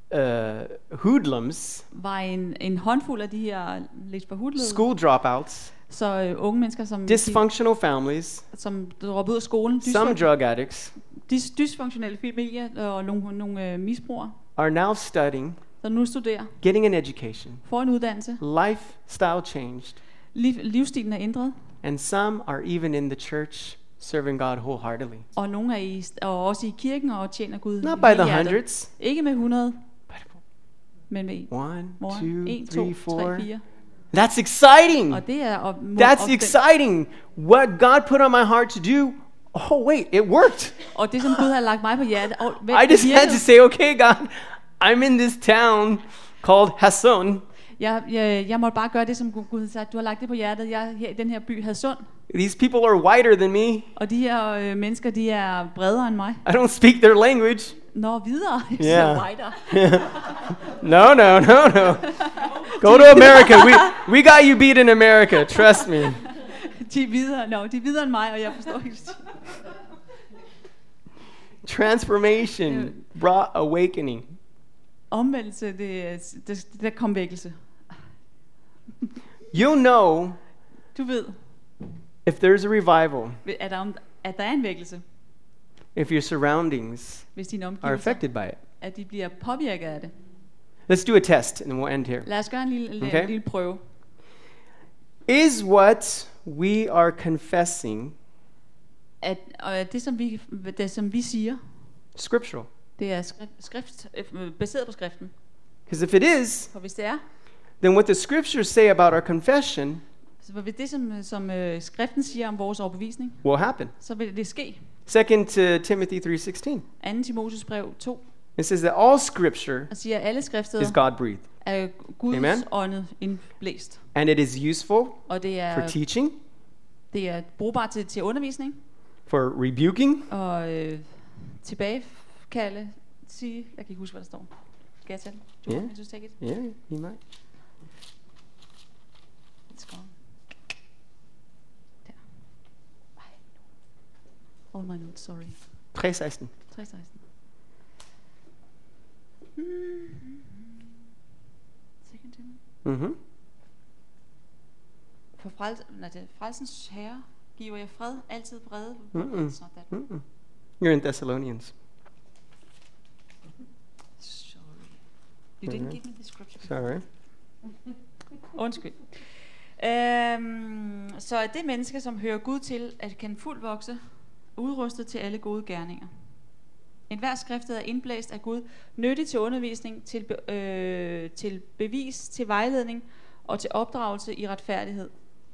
S2: hoodlums,
S1: var en håndfuld af de her lidt forhudlede.
S2: school dropouts,
S1: Så unge mennesker, som
S2: dysfunctional families,
S1: droppede ud af skolen.
S2: some drug addicts,
S1: Dysfunktionelle familier og nogle misbrugere,
S2: are now studying,
S1: der nu studerer,
S2: getting an education,
S1: får en uddannelse.
S2: lifestyle changed,
S1: Livsstilen er ændret.
S2: and some are even in the church serving God wholeheartedly.
S1: Og nogle er og også i kirken og tjener Gud.
S2: Not by
S1: hele
S2: the
S1: hjertet.
S2: hundreds,
S1: Ikke med 100,
S2: but
S1: men med
S2: 1,
S1: 1,
S2: 2, 3,
S1: 2, 3,
S2: 4.
S1: 4.
S2: That's exciting.
S1: Og det er
S2: That's exciting. What God put on my heart to do, oh wait, it worked.
S1: Og det som Gud har lagt mig på hjertet. Og
S2: I just had to say, okay, God, I'm in this town called Hasson.
S1: Jeg måtte bare gøre det, som Gud havde sagt. Du har lagt det på hjertet. Jeg er her i den her by, Hadsund.
S2: These people are whiter than me.
S1: Og de her mennesker, de er bredere end mig.
S2: I don't speak their language.
S1: Nå, videre.
S2: Yeah.
S1: Så wider.
S2: No. Go to America. We got you beat in America. Trust me.
S1: De er videre end mig, og jeg forstår ikke.
S2: Transformation brought awakening.
S1: Omvendelse, det kom vækkelse.
S2: You'll know
S1: Du ved,
S2: if there's a revival,
S1: at der er en vækkelse,
S2: if your surroundings
S1: hvis dine
S2: are
S1: omgivelser,
S2: affected by it.
S1: at de bliver påvirket af det.
S2: Let's do a test and then we'll end here.
S1: Lad os gøre en
S2: Okay.
S1: lille prøve.
S2: Is what we are confessing
S1: Og det som vi siger,
S2: scriptural?
S1: det er baseret på skriften.
S2: Because if it is,
S1: For hvis det er,
S2: then what the scriptures say about our confession
S1: så vil det som skriften siger om vores overbevisning,
S2: will happen.
S1: så vil det ske.
S2: 2 Timothy 3:16.
S1: 2. Timotheus brev 2,
S2: It says that all scripture
S1: og siger, at alle
S2: is
S1: skriftsteder
S2: God breathed.
S1: af Guds
S2: Amen.
S1: ånde indblæst.
S2: And it is useful
S1: Og det
S2: for
S1: er,
S2: teaching,
S1: det er brugbart til undervisning
S2: for rebuking,
S1: og tilbagekalde, sige, jeg kan ikke huske, hvad der står. Skal jeg tage den? Du
S2: Ja.
S1: want me to take it?
S2: yeah, you might.
S1: Let's go. Der. Ej. All my notes, sorry.
S2: 3:16.
S1: 316. Second Timothy.
S2: Mm-hmm.
S1: For frelsens herre giver jeg fred, altid vrede.
S2: Mm-mm.
S1: It's not that.
S2: Mm-mm. You're in Thessalonians.
S1: Sorry. You didn't give me the scripture.
S2: Sorry.
S1: Undskyld. Så er det menneske, som hører Gud til, at kan fuldt vokse, udrustet til alle gode gerninger. En hver skriftet er indblæst af Gud, nyttig til undervisning, til bevis, til vejledning og til opdragelse i retfærdighed.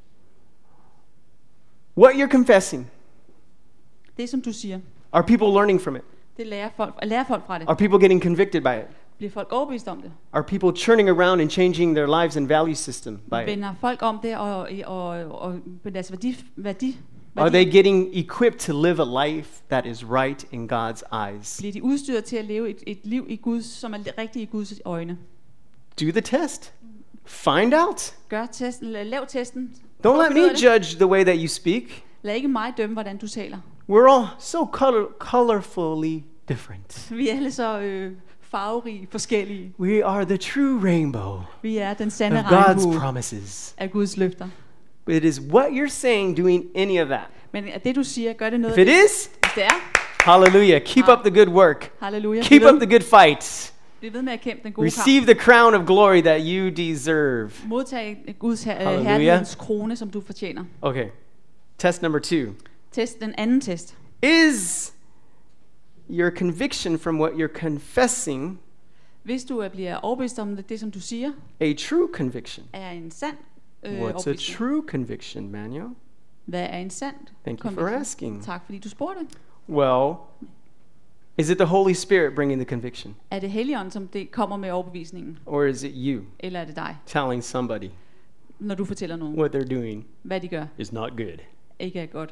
S2: What you're confessing,
S1: Det som du siger,
S2: are people learning from it?
S1: det lærer folk fra det.
S2: Are people getting convicted by it?
S1: Bliver folk overbevist om det?
S2: Are people churning around and changing their lives and value system by it?
S1: Vender folk om det og altså
S2: Are they getting equipped to live a life that is right in God's eyes?
S1: bliver de udstyret til at leve et liv i Guds, som er rigtigt i Guds øjne?
S2: Do the test. Find out.
S1: Gør testen, lav testen.
S2: Don't let
S1: Find ud
S2: me
S1: af det.
S2: judge the way that you speak.
S1: Lad ikke mig dømme, hvordan du taler.
S2: We're all so colorfully different.
S1: Vi er alle så farverige, forskellige.
S2: We are the true rainbow
S1: Vi er den sande
S2: of God's
S1: regnbue
S2: promises.
S1: af Guds løfter.
S2: But it is what you're saying doing any of that.
S1: Men at det du siger, gør det noget
S2: If it
S1: af det.
S2: is,
S1: Hvis det er,
S2: hallelujah. Keep up the good work.
S1: halleluja.
S2: Keep up the good fight.
S1: Bliv ved med at kæmpe den gode
S2: Receive
S1: kamp.
S2: the crown of glory that you deserve.
S1: Modtag Guds
S2: Halleluja.
S1: herlighedens krone, som du fortjener.
S2: Okay. Test number 2.
S1: Test, den anden test.
S2: Is your conviction from what you're confessing
S1: Hvis du bliver overbevist om det som du siger,
S2: a true conviction?
S1: er en sand
S2: What's a
S1: overbevisning.
S2: true conviction, Manuel?
S1: Hvad er en sand
S2: Thank you for
S1: conviction?
S2: asking.
S1: Tak fordi du spurgte.
S2: Well, is it the Holy Spirit bringing the conviction?
S1: Er det Helligånden, som det kommer med overbevisningen?
S2: Or is it you
S1: Eller er det dig,
S2: telling somebody
S1: når du fortæller nogen,
S2: what they're doing
S1: hvad de gør,
S2: is not good?
S1: ikke er godt?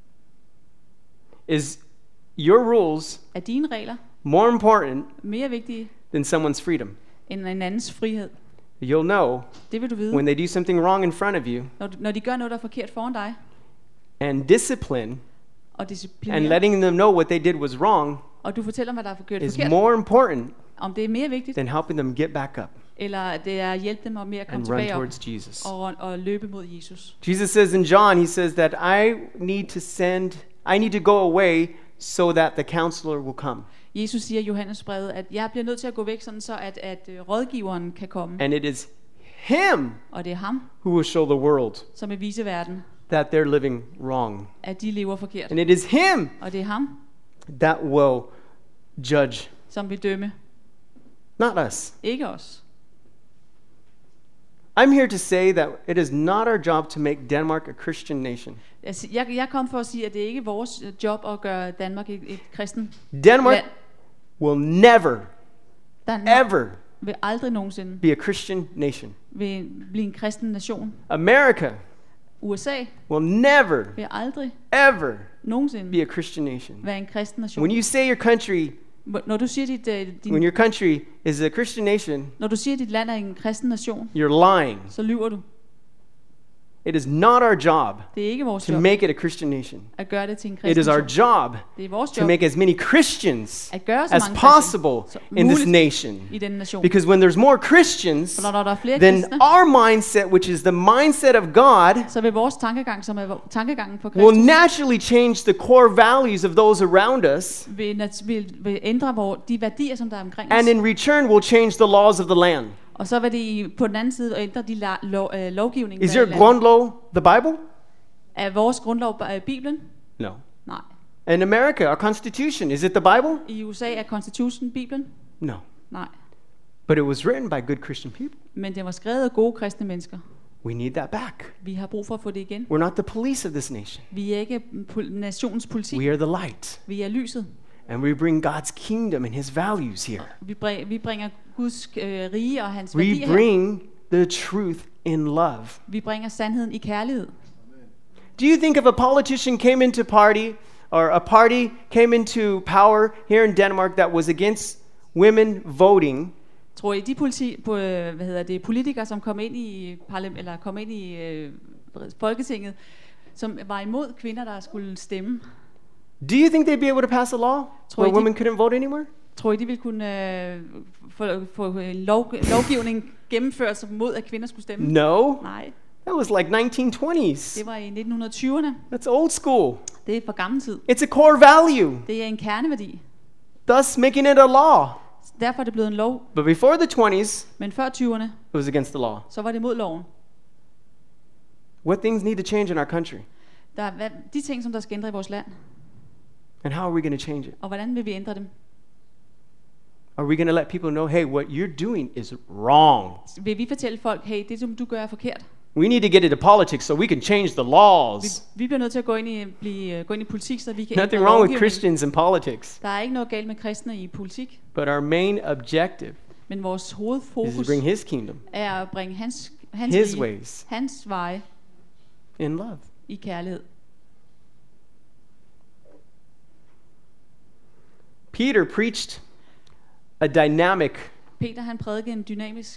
S2: Is your rules
S1: Er dine regler
S2: more important
S1: mere vigtige
S2: than someone's freedom?
S1: end en andens frihed?
S2: You'll know
S1: Det vil du vide,
S2: when they do something wrong in front of you,
S1: når de gør noget, der er forkert foran dig,
S2: and discipline
S1: og
S2: and
S1: disciplinerer,
S2: letting them know what they did was wrong
S1: og du fortæller, hvad der er forkert,
S2: is more important
S1: om det er mere vigtigt,
S2: than helping them get back up
S1: eller det er at hjælpe dem med at komme
S2: and run
S1: tilbage op
S2: towards Jesus.
S1: og løbe mod Jesus.
S2: Jesus says in John, he says that I need to go away so that the counselor will come.
S1: Jesus siger i Johannes brevet, at jeg bliver nødt til at gå væk, sådan så at rådgiveren kan komme.
S2: And it is him
S1: Og det er ham,
S2: who will show the world
S1: som vil vise verden,
S2: that they're living wrong.
S1: at de lever forkert.
S2: And it is him
S1: Og det er ham,
S2: that will judge,
S1: som vil dømme,
S2: not us.
S1: ikke os.
S2: I'm here to say that it is not our job to make Denmark a Christian nation.
S1: Altså, jeg kom for at sige, at det ikke er vores job at gøre Danmark et kristen
S2: Denmark
S1: land.
S2: will never,
S1: Danmark
S2: ever
S1: vil aldrig nogensinde
S2: be a Christian nation.
S1: vil blive en kristen nation.
S2: America
S1: USA
S2: will never,
S1: vil aldrig
S2: ever
S1: nogensinde
S2: be a Christian nation.
S1: være en kristen nation.
S2: When you say your country,
S1: Når du siger
S2: when your country is a Christian nation,
S1: når du siger, at dit land er en kristen nation,
S2: you're lying.
S1: så lyver du.
S2: It is not our job
S1: Det er ikke vores
S2: to
S1: job
S2: make it a Christian nation.
S1: at gøre det til en
S2: It
S1: kristen
S2: is our
S1: nation.
S2: job
S1: Det er vores
S2: to
S1: job
S2: make as many Christians
S1: at gøre så
S2: as
S1: mange
S2: possible
S1: kristne
S2: in
S1: som
S2: this
S1: muligt
S2: nation.
S1: i denne nation.
S2: Because when there's more Christians,
S1: For når der er flere
S2: then
S1: kristne,
S2: our mindset, which is the mindset of God,
S1: så vil vores tankegang, som er tankegangen for
S2: will
S1: Kristus,
S2: naturally change the core values of those around us,
S1: vil ændre de værdier, som der er omkring
S2: and
S1: os.
S2: in return will change the laws of the land.
S1: Og så vil det på den anden side ændre de lovgivning.
S2: Is your grundlov the Bible?
S1: Er vores grundlov Bibelen?
S2: No.
S1: Nej.
S2: In America, our Constitution, is it the Bible?
S1: I USA er Constitution Bibelen?
S2: No.
S1: Nej.
S2: But it was written by good Christian people.
S1: Men det var skrevet af gode kristne mennesker.
S2: We need that back.
S1: Vi har brug for at få det igen.
S2: We're not the police of this nation.
S1: Vi er ikke nationens politi.
S2: We are the light.
S1: Vi er lyset.
S2: And we bring God's kingdom and his values here.
S1: Vi bringer Guds rige og hans
S2: We
S1: værdier her.
S2: bring the truth in love.
S1: Vi bringer sandheden i kærlighed.
S2: Do you think if a politician came into party, or a party came into power here in Denmark that was against women voting,
S1: Tror I, de politikere, som kom ind i Folketinget, som var imod kvinder, der skulle stemme,
S2: do you think they'd be able to pass a law
S1: Tror I,
S2: where
S1: de-
S2: women couldn't vote anymore?
S1: tror I, de ville kunne få en lovgivning gennemført som mod, at kvinder skulle stemme?
S2: No.
S1: Nej,
S2: That was like 1920s.
S1: det var i 1920'erne.
S2: That's old school.
S1: Det er for gammel tid.
S2: It's a core value,
S1: Det er en kerneværdi.
S2: thus making it a law.
S1: Derfor er det blevet en lov.
S2: But before the 20s,
S1: Men før 20'erne,
S2: it was against the law.
S1: så var det mod loven.
S2: What things need to change in our country?
S1: Der er de ting, som der skal ændre i vores land.
S2: And how are we going to change it?
S1: Og hvordan vil vi ændre dem?
S2: Are we going to let people know, hey, what you're doing is wrong?
S1: Vil vi fortælle folk, hey, det som du gør er forkert?
S2: We need to get into politics so we can change the laws.
S1: Vi bliver nødt til at gå ind i politik, så vi kan
S2: Nothing
S1: ændre
S2: wrong with
S1: lovgivningen.
S2: Christians in politics.
S1: Der er ikke noget galt med kristne i politik,
S2: But our main objective
S1: men vores
S2: is to
S1: hovedfokus
S2: bring his kingdom,
S1: er at bringe hans
S2: his
S1: rige,
S2: ways,
S1: hans veje
S2: in love.
S1: i kærlighed.
S2: Peter preached a dynamic
S1: Peter han prædikede en dynamisk,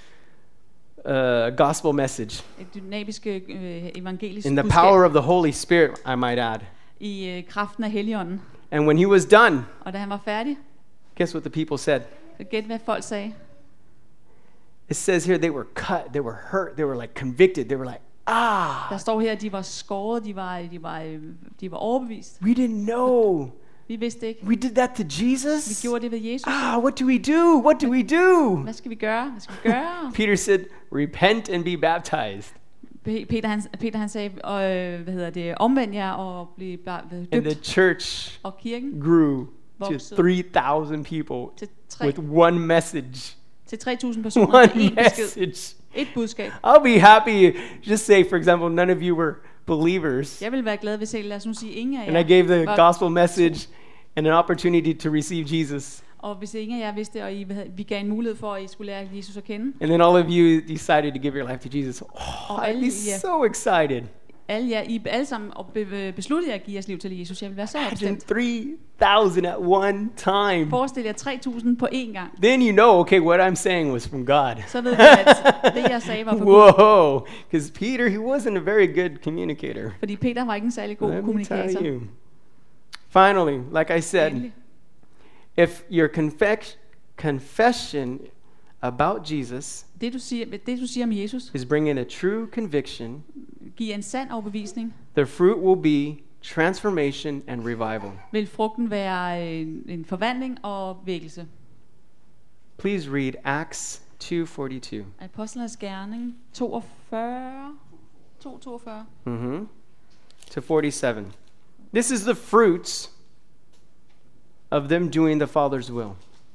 S2: gospel message
S1: evangelisk
S2: in the
S1: budskab
S2: power of the Holy Spirit, I might add.
S1: i kraften af Helligånden.
S2: And when he was done,
S1: Og da han var færdig,
S2: guess what the people said?
S1: så gæt hvad folk sagde.
S2: It says here they were cut, they were hurt, they were like convicted, they were like,
S1: Der står her, at de var skåret, de var overbevist.
S2: we didn't know.
S1: Vi vidste ikke.
S2: We did that to
S1: Vi
S2: Jesus?
S1: gjorde det ved Jesus.
S2: What do we do? What do we do?
S1: Hvad skal vi gøre? Hvad skal vi gøre?
S2: Peter said, repent and be baptized.
S1: Peter han sagde, omvend jer og blive
S2: And the
S1: døbt.
S2: church
S1: Og kirken
S2: grew to
S1: voksede
S2: 3,000 people
S1: til
S2: with one message.
S1: 3.000 personer til
S2: One
S1: én besked.
S2: message.
S1: Et budskab.
S2: I'll be happy. Just say, for example, none of you were believers,
S1: Jeg vil være glad, hvis lad os nu sige, ingen af
S2: and I
S1: jer
S2: gave the
S1: var-
S2: gospel message and an opportunity to receive Jesus.
S1: Og hvis ingen af jer vidste, og vi gav en mulighed for, at I skulle lære Jesus at kende.
S2: And then all of you decided to give your life to Jesus. Oh,
S1: Og
S2: I'd
S1: alle
S2: be
S1: jer-
S2: so excited.
S1: I alle sammen besluttede jer at give jeres liv til Jesus. Jeg vil være så
S2: Imagine
S1: opstemt.
S2: 3,000 at one time.
S1: Forestil jer 3.000 på én gang.
S2: Then you know, okay, what I'm saying was from God.
S1: Så ved jeg, at det jeg sagde var for Gud.
S2: Whoa, because Peter, he wasn't a very good communicator.
S1: Fordi Peter var ikke en særlig god
S2: Let me
S1: kommunikator.
S2: tell you. Finally, like I said,
S1: Endelig.
S2: if your confession about Jesus
S1: Det du siger om Jesus,
S2: is bringing a true conviction,
S1: giver en sand overbevisning,
S2: the fruit will be transformation and revival.
S1: vil frugten være en forvandling og vækkelse.
S2: Please read Acts 2:42.
S1: Apostlenes gerning 42.
S2: To 47. This is the fruits of them doing the Father's will.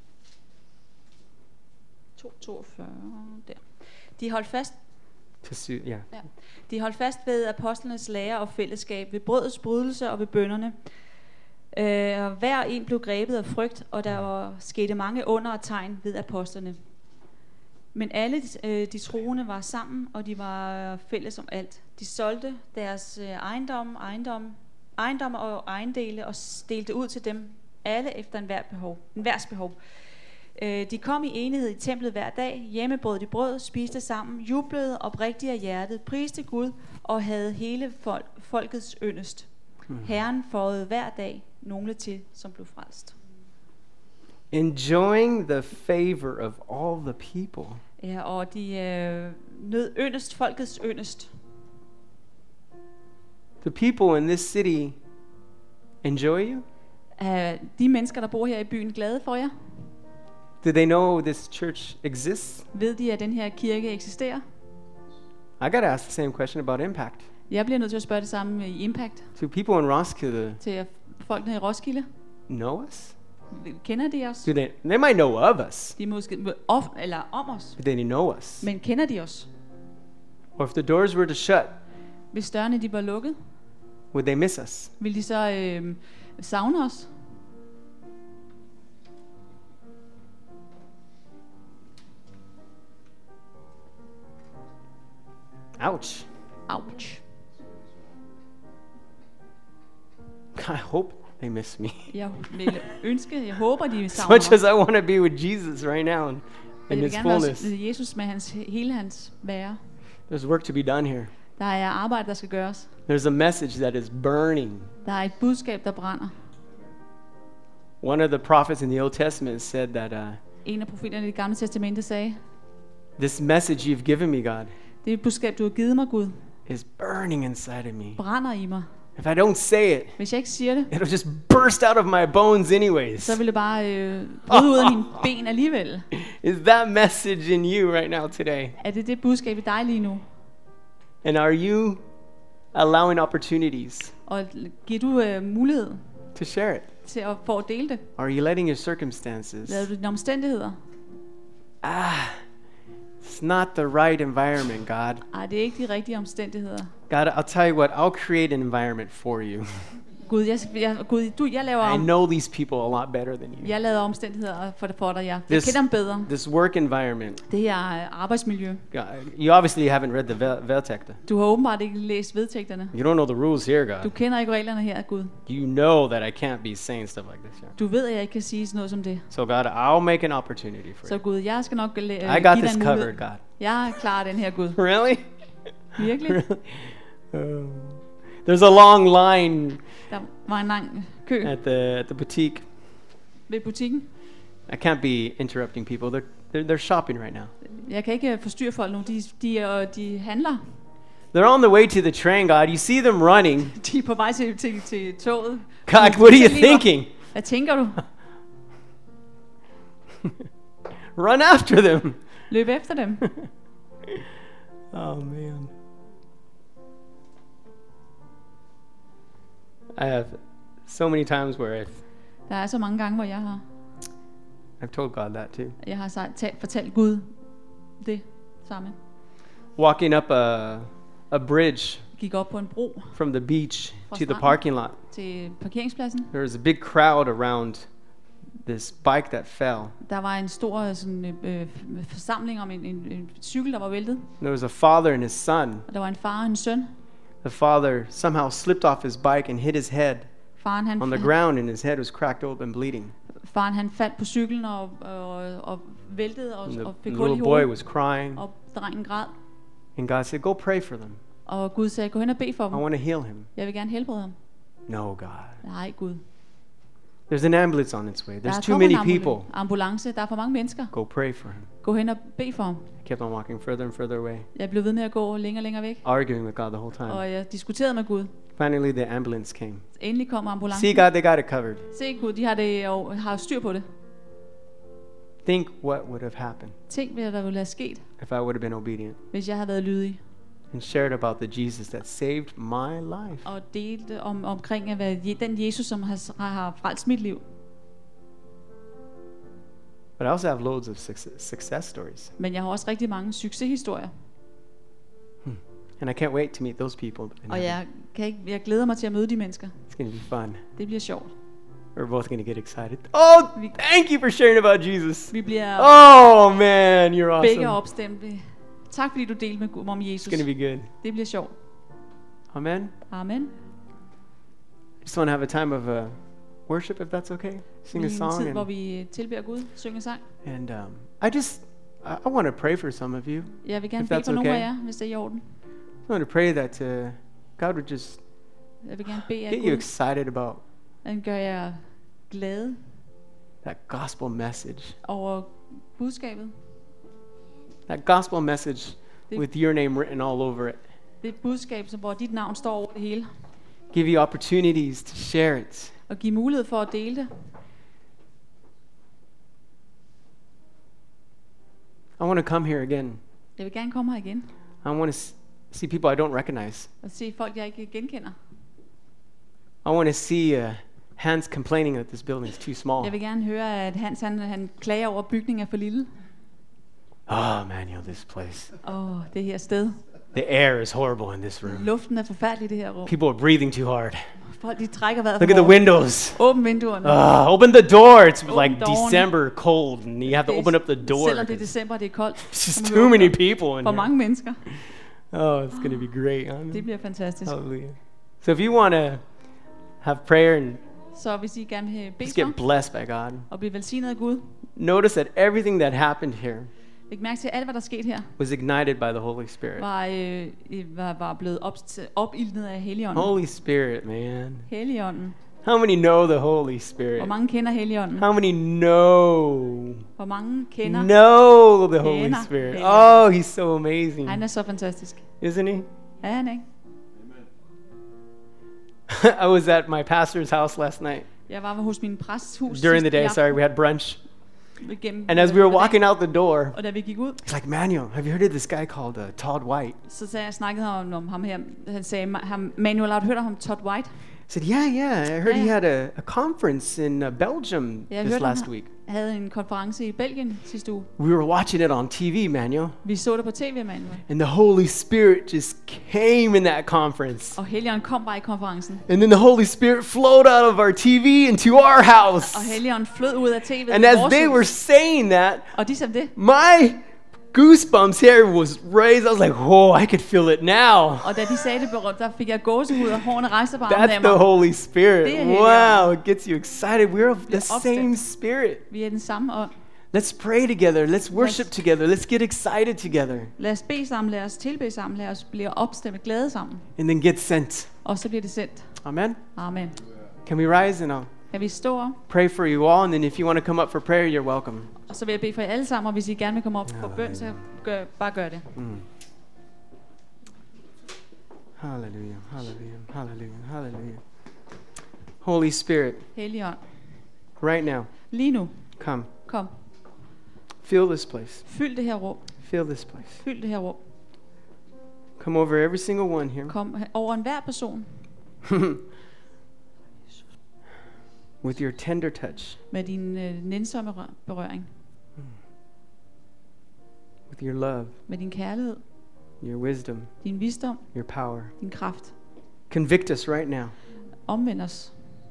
S1: 42 der. De holdt fast
S2: Yeah.
S1: Ja. De holdt fast ved apostlenes lære og fællesskab, ved brødets brydelse og ved bønnerne. Hver en blev grebet af frygt, og der skete mange under og tegn ved apostlene. Men alle de troende var sammen, og de var fælles om alt. De solgte deres ejendom og ejendele og delte ud til dem alle efter enhvers behov. De kom i enighed i templet hver dag, hjemmebrød de brød, spiste sammen, jublede oprigtigt af hjertet, priste Gud og havde hele folkets yndest. Herren fåede hver dag nogle til, som blev frelst.
S2: Enjoying the favor of all the people.
S1: Ja, og de nød yndest, folkets yndest.
S2: The people in this city enjoy you?
S1: De mennesker, der bor her i byen, glade for jer?
S2: Do they know this church exists?
S1: Ved de, at den her kirke eksisterer?
S2: I got to ask the same question about Impact.
S1: Jeg bliver nødt til at spørge det samme i Impact.
S2: Do people in Roskilde
S1: Til folkene i Roskilde.
S2: know us?
S1: Kender de os?
S2: Do they might know of us,
S1: De er måske eller om os.
S2: but they know us.
S1: Men kender de os?
S2: Or if the doors were to shut,
S1: Hvis dørene de var lukket,
S2: would they miss us?
S1: vil de så savne os?
S2: Ouch.
S1: Ouch.
S2: I hope they miss me.
S1: Jeg vil ønske, jeg håber, de
S2: As
S1: savner
S2: much as
S1: mig.
S2: I want to be with Jesus right now in
S1: Jeg vil
S2: his
S1: gerne være
S2: fullness,
S1: med Jesus med hele hans være.
S2: there's work to be done here.
S1: Der er arbejde, der skal gøres.
S2: There's a message that is burning.
S1: Der er et budskab, der brænder.
S2: One of the prophets in the Old Testament said that
S1: En af profeterne i det gamle testamente sagde,
S2: this message you've given me, God,
S1: det er et budskab, du har givet mig, Gud,
S2: is burning inside of me.
S1: brænder i mig.
S2: If I don't say it,
S1: Hvis jeg ikke siger det,
S2: it'll just burst out of my bones anyways.
S1: så vil det bare bryde ud af mine ben alligevel.
S2: Is that message in you right now today?
S1: Er det budskab i dig lige nu?
S2: And are you allowing opportunities
S1: Og giver du mulighed
S2: to share it?
S1: til at få at dele det?
S2: Are you letting your circumstances?
S1: Lader du dine omstændigheder?
S2: It's not the right environment, God.
S1: Ej, det er ikke de rigtige omstændigheder.
S2: God, I'll tell you what, I'll create an environment for you.
S1: Gud, jeg laver
S2: I know these people a lot better than you.
S1: jeg laver omstændigheder for dig. Jeg
S2: This-
S1: kender dem bedre.
S2: This work environment.
S1: Det her arbejdsmiljø.
S2: You obviously haven't read the vedtægter.
S1: Du har åbenbart ikke læst vedtægterne.
S2: You don't know the rules here,
S1: Du
S2: God.
S1: kender ikke reglerne her, Gud.
S2: You know that I can't be saying stuff like this here.
S1: Du ved, at jeg ikke kan sige sådan noget som det.
S2: So God, I'll make an opportunity for
S1: Så
S2: you.
S1: Gud, jeg skal nok give
S2: I
S1: dig
S2: got
S1: en
S2: this
S1: mulighed.
S2: covered, God.
S1: Jeg klarer den her, Gud.
S2: Really?
S1: Virkelig.
S2: There's a long line
S1: Der var en lang kø
S2: at the boutique.
S1: ved butikken.
S2: I can't be interrupting people. They're shopping right now.
S1: Jeg kan ikke forstyrre folk nu. De handler.
S2: They're on the way to the train, God. You see them running.
S1: De er på vej til toget.
S2: God, what are you thinking?
S1: Hvad tænker du?
S2: Run after them.
S1: Løb efter dem.
S2: Oh man. I have so many times where
S1: Der er så mange gange, hvor
S2: I've told God that too.
S1: jeg har fortalt Gud det samme.
S2: Walking up a bridge
S1: Gik op på en bro
S2: from the beach
S1: Fra
S2: to the
S1: stranden.
S2: parking lot.
S1: til parkeringspladsen.
S2: There was a big crowd around this bike that fell.
S1: Der var en stor forsamling om en cykel, der var væltet.
S2: There was a father and his son.
S1: Og der var en far og en søn.
S2: The father somehow slipped off his bike and hit his head
S1: Faren
S2: on the ground, and his head was cracked open, bleeding.
S1: Faren han faldt på cyklen og væltede og
S2: And the
S1: fik hul i
S2: little boy
S1: hovedet.
S2: was crying,
S1: Og drengen græd.
S2: and God said, "Go pray for them.
S1: Og Gud sagde, gå hen og bed for
S2: I
S1: dem.
S2: want to heal him."
S1: Jeg vil gerne helbrede ham.
S2: No, God.
S1: Nej, Gud.
S2: There's an ambulance on its way.
S1: Der
S2: There's
S1: er
S2: too
S1: kommet
S2: many
S1: en
S2: people.
S1: ambulance. Der er for mange mennesker.
S2: Go pray for him.
S1: Gå hen og bed for ham.
S2: I kept on walking further and further away,
S1: Jeg blev ved med at gå længere og længere væk.
S2: arguing with God the whole time.
S1: Og jeg diskuterede med Gud.
S2: Finally, the ambulance came.
S1: Endelig kom ambulancen.
S2: See, God, they got it covered.
S1: Se Gud, de har det og har styr på det.
S2: Think what would have happened
S1: Tænk, hvad der ville have sket,
S2: if I would have been obedient
S1: hvis jeg havde været lydig.
S2: and shared about the Jesus that saved my life.
S1: Og delte omkring at være den Jesus, som har frelst mit liv.
S2: But I also have loads of success stories.
S1: Men jeg har også rigtig mange succeshistorier.
S2: And I can't wait to meet those people. in
S1: Og
S2: heaven.
S1: jeg glæder mig til at møde de mennesker.
S2: It's going to be fun.
S1: Det bliver sjovt.
S2: We're both going to get excited. Oh, thank you for sharing about Jesus.
S1: Vi bliver
S2: Oh, man, you're
S1: begge
S2: awesome.
S1: opstemte. Tak fordi du delte med om
S2: It's
S1: Jesus.
S2: going to be good.
S1: Det bliver sjovt.
S2: Amen.
S1: Amen.
S2: I just want to have a time of worship, if that's okay. Sing a
S1: I en
S2: song.
S1: tid, hvor
S2: And,
S1: vi tilbeder Gud, synger sang.
S2: and I want to pray for some of you.
S1: Jeg vil gerne
S2: If
S1: bede
S2: that's
S1: for nogle af
S2: okay.
S1: jer, hvis det er i orden.
S2: I want to pray that God would just
S1: Jeg vil gerne bede, at
S2: get you
S1: Gud
S2: excited about
S1: han gør jer glade
S2: that gospel message.
S1: over budskabet.
S2: That gospel message
S1: Det-
S2: with your name written all over it.
S1: Det er et budskab, hvor dit navn står over det hele.
S2: Give you opportunities to share it.
S1: Og give mulighed for at dele det.
S2: I want to come here again.
S1: Jeg vil gerne komme her igen
S2: I want to see people I don't recognize.
S1: og se folk, jeg ikke genkender.
S2: I want to see Hans complaining that this building is too small.
S1: Jeg vil gerne høre, at Hans han klager over, at bygningen er for lille.
S2: Oh, Manuel, this place.
S1: Det her sted.
S2: The air is horrible in this room.
S1: Luften er forfærdelig i det her rum.
S2: People are breathing too hard.
S1: Folk, de trækker vejret
S2: Look at the
S1: for hårdt.
S2: windows.
S1: Åbn vinduerne.
S2: Open the door. It's
S1: Open
S2: like
S1: dørene.
S2: December cold, and you have to open up the door.
S1: Selvom det er december, det er koldt.
S2: It's just
S1: så må
S2: too
S1: vi
S2: many
S1: åbne
S2: people in
S1: for
S2: here.
S1: mange mennesker.
S2: Oh, it's going to be great.
S1: Det
S2: Amen.
S1: bliver fantastisk.
S2: Hallelujah. So if you want to have prayer and
S1: Så hvis I gerne vil bede
S2: just
S1: for
S2: get blessed by God,
S1: og blive velsignet af Gud,
S2: notice that everything that happened here
S1: læg mærke til, at alt, hvad der skete her,
S2: was ignited by the Holy Spirit.
S1: var blevet opildnet af Helligånden.
S2: Holy Spirit, man.
S1: Helligånden.
S2: How many know the Holy Spirit?
S1: Hvor mange kender Helligånden?
S2: How many know
S1: Hvor mange kender?
S2: the Holy
S1: Kender
S2: Spirit?
S1: Helligånden.
S2: Oh, he's so amazing.
S1: Han er så fantastisk.
S2: Isn't he?
S1: Er han ikke?
S2: I was at my pastor's house last night.
S1: Jeg var hos min præsts hus
S2: During the
S1: sidste
S2: day,
S1: aften.
S2: sorry, we had brunch.
S1: Gennem-
S2: And as we were walking out the door,
S1: Og da vi gik ud,
S2: he's like, Manuel, have you heard of this guy called Todd White?
S1: så sagde jeg, snakkede om ham her. Han sagde, Manuel, har du hørt om Todd White?
S2: I said, yeah, I heard he
S1: Yeah.
S2: had a conference in Belgium
S1: Jeg
S2: this
S1: hørte,
S2: last
S1: han
S2: week.
S1: havde en konference i Belgien sidste uge.
S2: We were watching it on TV, Manuel.
S1: Vi så det på tv, Manuel.
S2: And the Holy Spirit just came in that conference.
S1: Og Helligånden kom bare i konferencen.
S2: And then the Holy Spirit flowed out of our TV into our house.
S1: Og Helligånden flød ud af tv'et
S2: And
S1: i
S2: as
S1: vores
S2: they
S1: hus.
S2: were saying that,
S1: Og de sagde det.
S2: my goosebumps here was raised. I was like, whoa, I could feel it now.
S1: Og da de sagde det, der fik jeg gåsehud, og hårene rejste bare
S2: That's the Holy Spirit.
S1: Det er
S2: Wow,
S1: Helligånden.
S2: it gets you excited. We're of the
S1: Bliver opstemt.
S2: same spirit.
S1: Vi er den samme ånd.
S2: Let's pray together. Let's worship together. Let's get excited together.
S1: Lad os bede sammen, lad os tilbede sammen, lad os blive opstemt glade sammen.
S2: And then get sent.
S1: Og så bliver det sendt.
S2: Amen.
S1: Amen.
S2: Can we rise and I'll
S1: Kan vi stå op?
S2: pray for you all? And then if you want to come up for prayer, you're welcome.
S1: Og så vil jeg bede for jer alle sammen, og hvis I gerne vil komme op for bøn, så bare gør det.
S2: Hallelujah. Hallelujah. Hallelujah. Hallelujah. Holy Spirit,
S1: Helligånd,
S2: right now,
S1: lige nu,
S2: come.
S1: kom.
S2: Fill this place.
S1: Fyld det her rum.
S2: Fill this place.
S1: Fyld det her rum.
S2: Come over every single one here.
S1: Kom over enhver person
S2: With your tender touch,
S1: med din nænsomme berøring,
S2: with your love,
S1: med din kærlighed,
S2: your wisdom,
S1: din visdom,
S2: your power.
S1: din kraft.
S2: Convict us right now.
S1: Omvend os.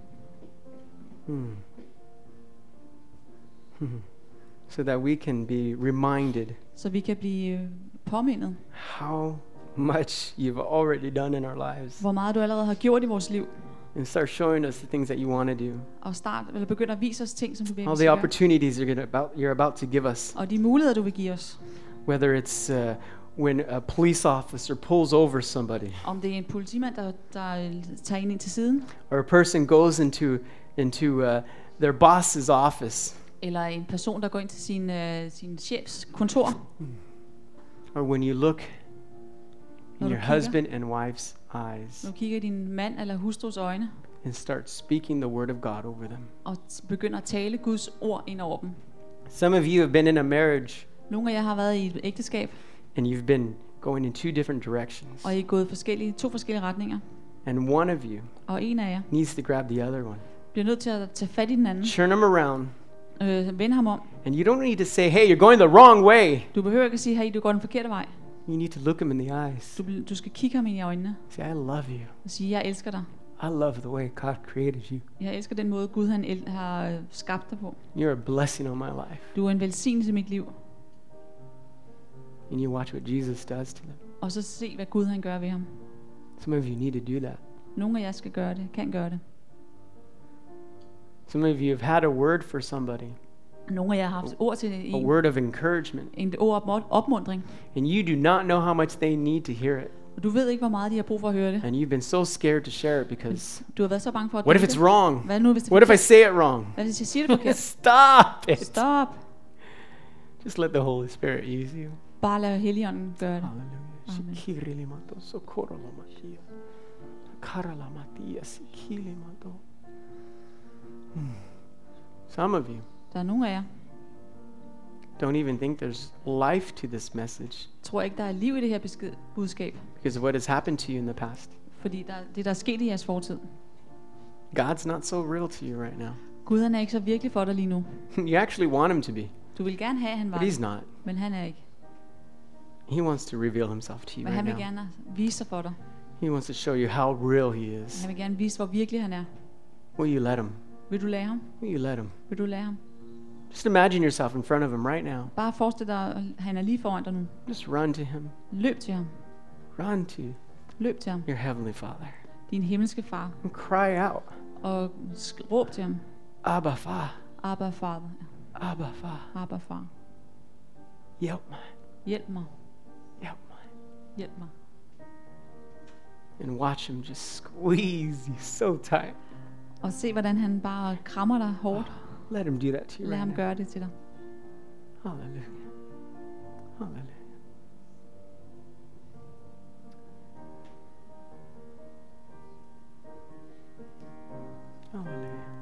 S2: So that we can be reminded
S1: Så vi kan blive påmindet,
S2: how much you've already done in our lives.
S1: hvor meget du allerede har gjort i vores liv.
S2: And start showing us the things that you want to do.
S1: Og begynde at vise os ting, som du vil
S2: All
S1: vi
S2: the
S1: skal gøre.
S2: opportunities you're about to give us.
S1: Og de muligheder, du vil give os.
S2: Whether it's when a police officer pulls over somebody,
S1: Om det er en politimand, der tager en ind til siden,
S2: or a person goes into their boss's office,
S1: eller en person, der går ind til sin chefs kontor,
S2: or when you look
S1: Når
S2: in
S1: du
S2: your
S1: kigger.
S2: husband and wife's eyes
S1: når du kigger i din mand eller hustrus øjne,
S2: and start speaking the word of God over them.
S1: og begynder at tale Guds ord ind over dem.
S2: Some of you have been in a marriage
S1: Nogle af jer har været i et ægteskab,
S2: and you've been going in two different directions.
S1: og I er gået to forskellige retninger.
S2: And one of you
S1: Og en af jer
S2: needs to grab the other one.
S1: bliver nødt til at tage fat i den anden,
S2: Turn them around.
S1: vende ham om.
S2: And you don't need to say, hey, you're going the wrong way.
S1: Du behøver ikke at sige, hey, du går den forkerte vej.
S2: You need to look him in the eyes.
S1: Du skal kigge ham ind i øjnene
S2: Say, I love you.
S1: og sige, jeg elsker dig.
S2: I love the way God created you.
S1: Jeg elsker den måde, Gud har skabt dig på.
S2: You're a blessing on my life.
S1: Du er en velsignelse i mit liv.
S2: And you watch what Jesus does to them.
S1: Og så se, hvad Gud han gør ved ham.
S2: Some of you need to do that.
S1: Nogle af jer skal gøre det, kan gøre det.
S2: Some of you have had a word for somebody,
S1: Nogle af jer har haft ord til
S2: a
S1: en,
S2: word of encouragement,
S1: en ord opmuntring.
S2: and you do not know how much they need to hear it.
S1: Og du ved ikke, hvor meget de har brug for at høre det.
S2: And you've been so scared to share it because
S1: Du har været så bange for at
S2: what if
S1: dele
S2: it's
S1: det.
S2: wrong?
S1: Hvad nu, hvis det
S2: What if I say it wrong?
S1: Hvad hvis jeg siger det forkert?
S2: Stop it.
S1: Stop.
S2: Just let the Holy Spirit use you.
S1: Bare lad Helligånden gøre det.
S2: Hallelujah.
S1: Amen.
S2: Shikirilimato sokorolamatia. Karalamatia sikilimato. Some of you
S1: Der er nogle af jer,
S2: don't even think there's life to this message
S1: tror ikke, der er liv i det her budskab.
S2: because of what has happened to you in the past.
S1: Fordi der er sket i jeres fortid.
S2: God's not so real to you right now.
S1: Gud han er ikke så virkelig for dig lige nu.
S2: You actually want him to be,
S1: Du vil gerne have, at han var,
S2: but he's not.
S1: men han er ikke.
S2: He wants to reveal himself to you
S1: Men
S2: right
S1: han vil
S2: now.
S1: gerne vise sig for dig.
S2: He wants to show you how real he is.
S1: Han vil gerne vise, hvor virkelig han er.
S2: Will you let him?
S1: Vil du lade ham?
S2: Will you let him?
S1: Vil du lade ham?
S2: Just imagine yourself in front of him right now.
S1: Bare forestil dig, at han er lige foran dig nu.
S2: Just run to him.
S1: Løb til ham.
S2: Run to
S1: Løb til ham,
S2: your Heavenly Father
S1: din himmelske far,
S2: and cry out,
S1: og råb til ham.
S2: Abba, Far,
S1: Abba, Father.
S2: Abba, Far,
S1: Abba, far.
S2: hjælp mig,
S1: Hjælp mig.
S2: hjælp mig.
S1: Hjælp mig.
S2: And watch him just squeeze you so tight.
S1: Og se, hvordan han bare krammer dig hårdt.
S2: Let him do that to you
S1: Lad
S2: right
S1: ham
S2: now.
S1: gøre det til dig.
S2: Hallelujah. Hallelujah. Hallelujah.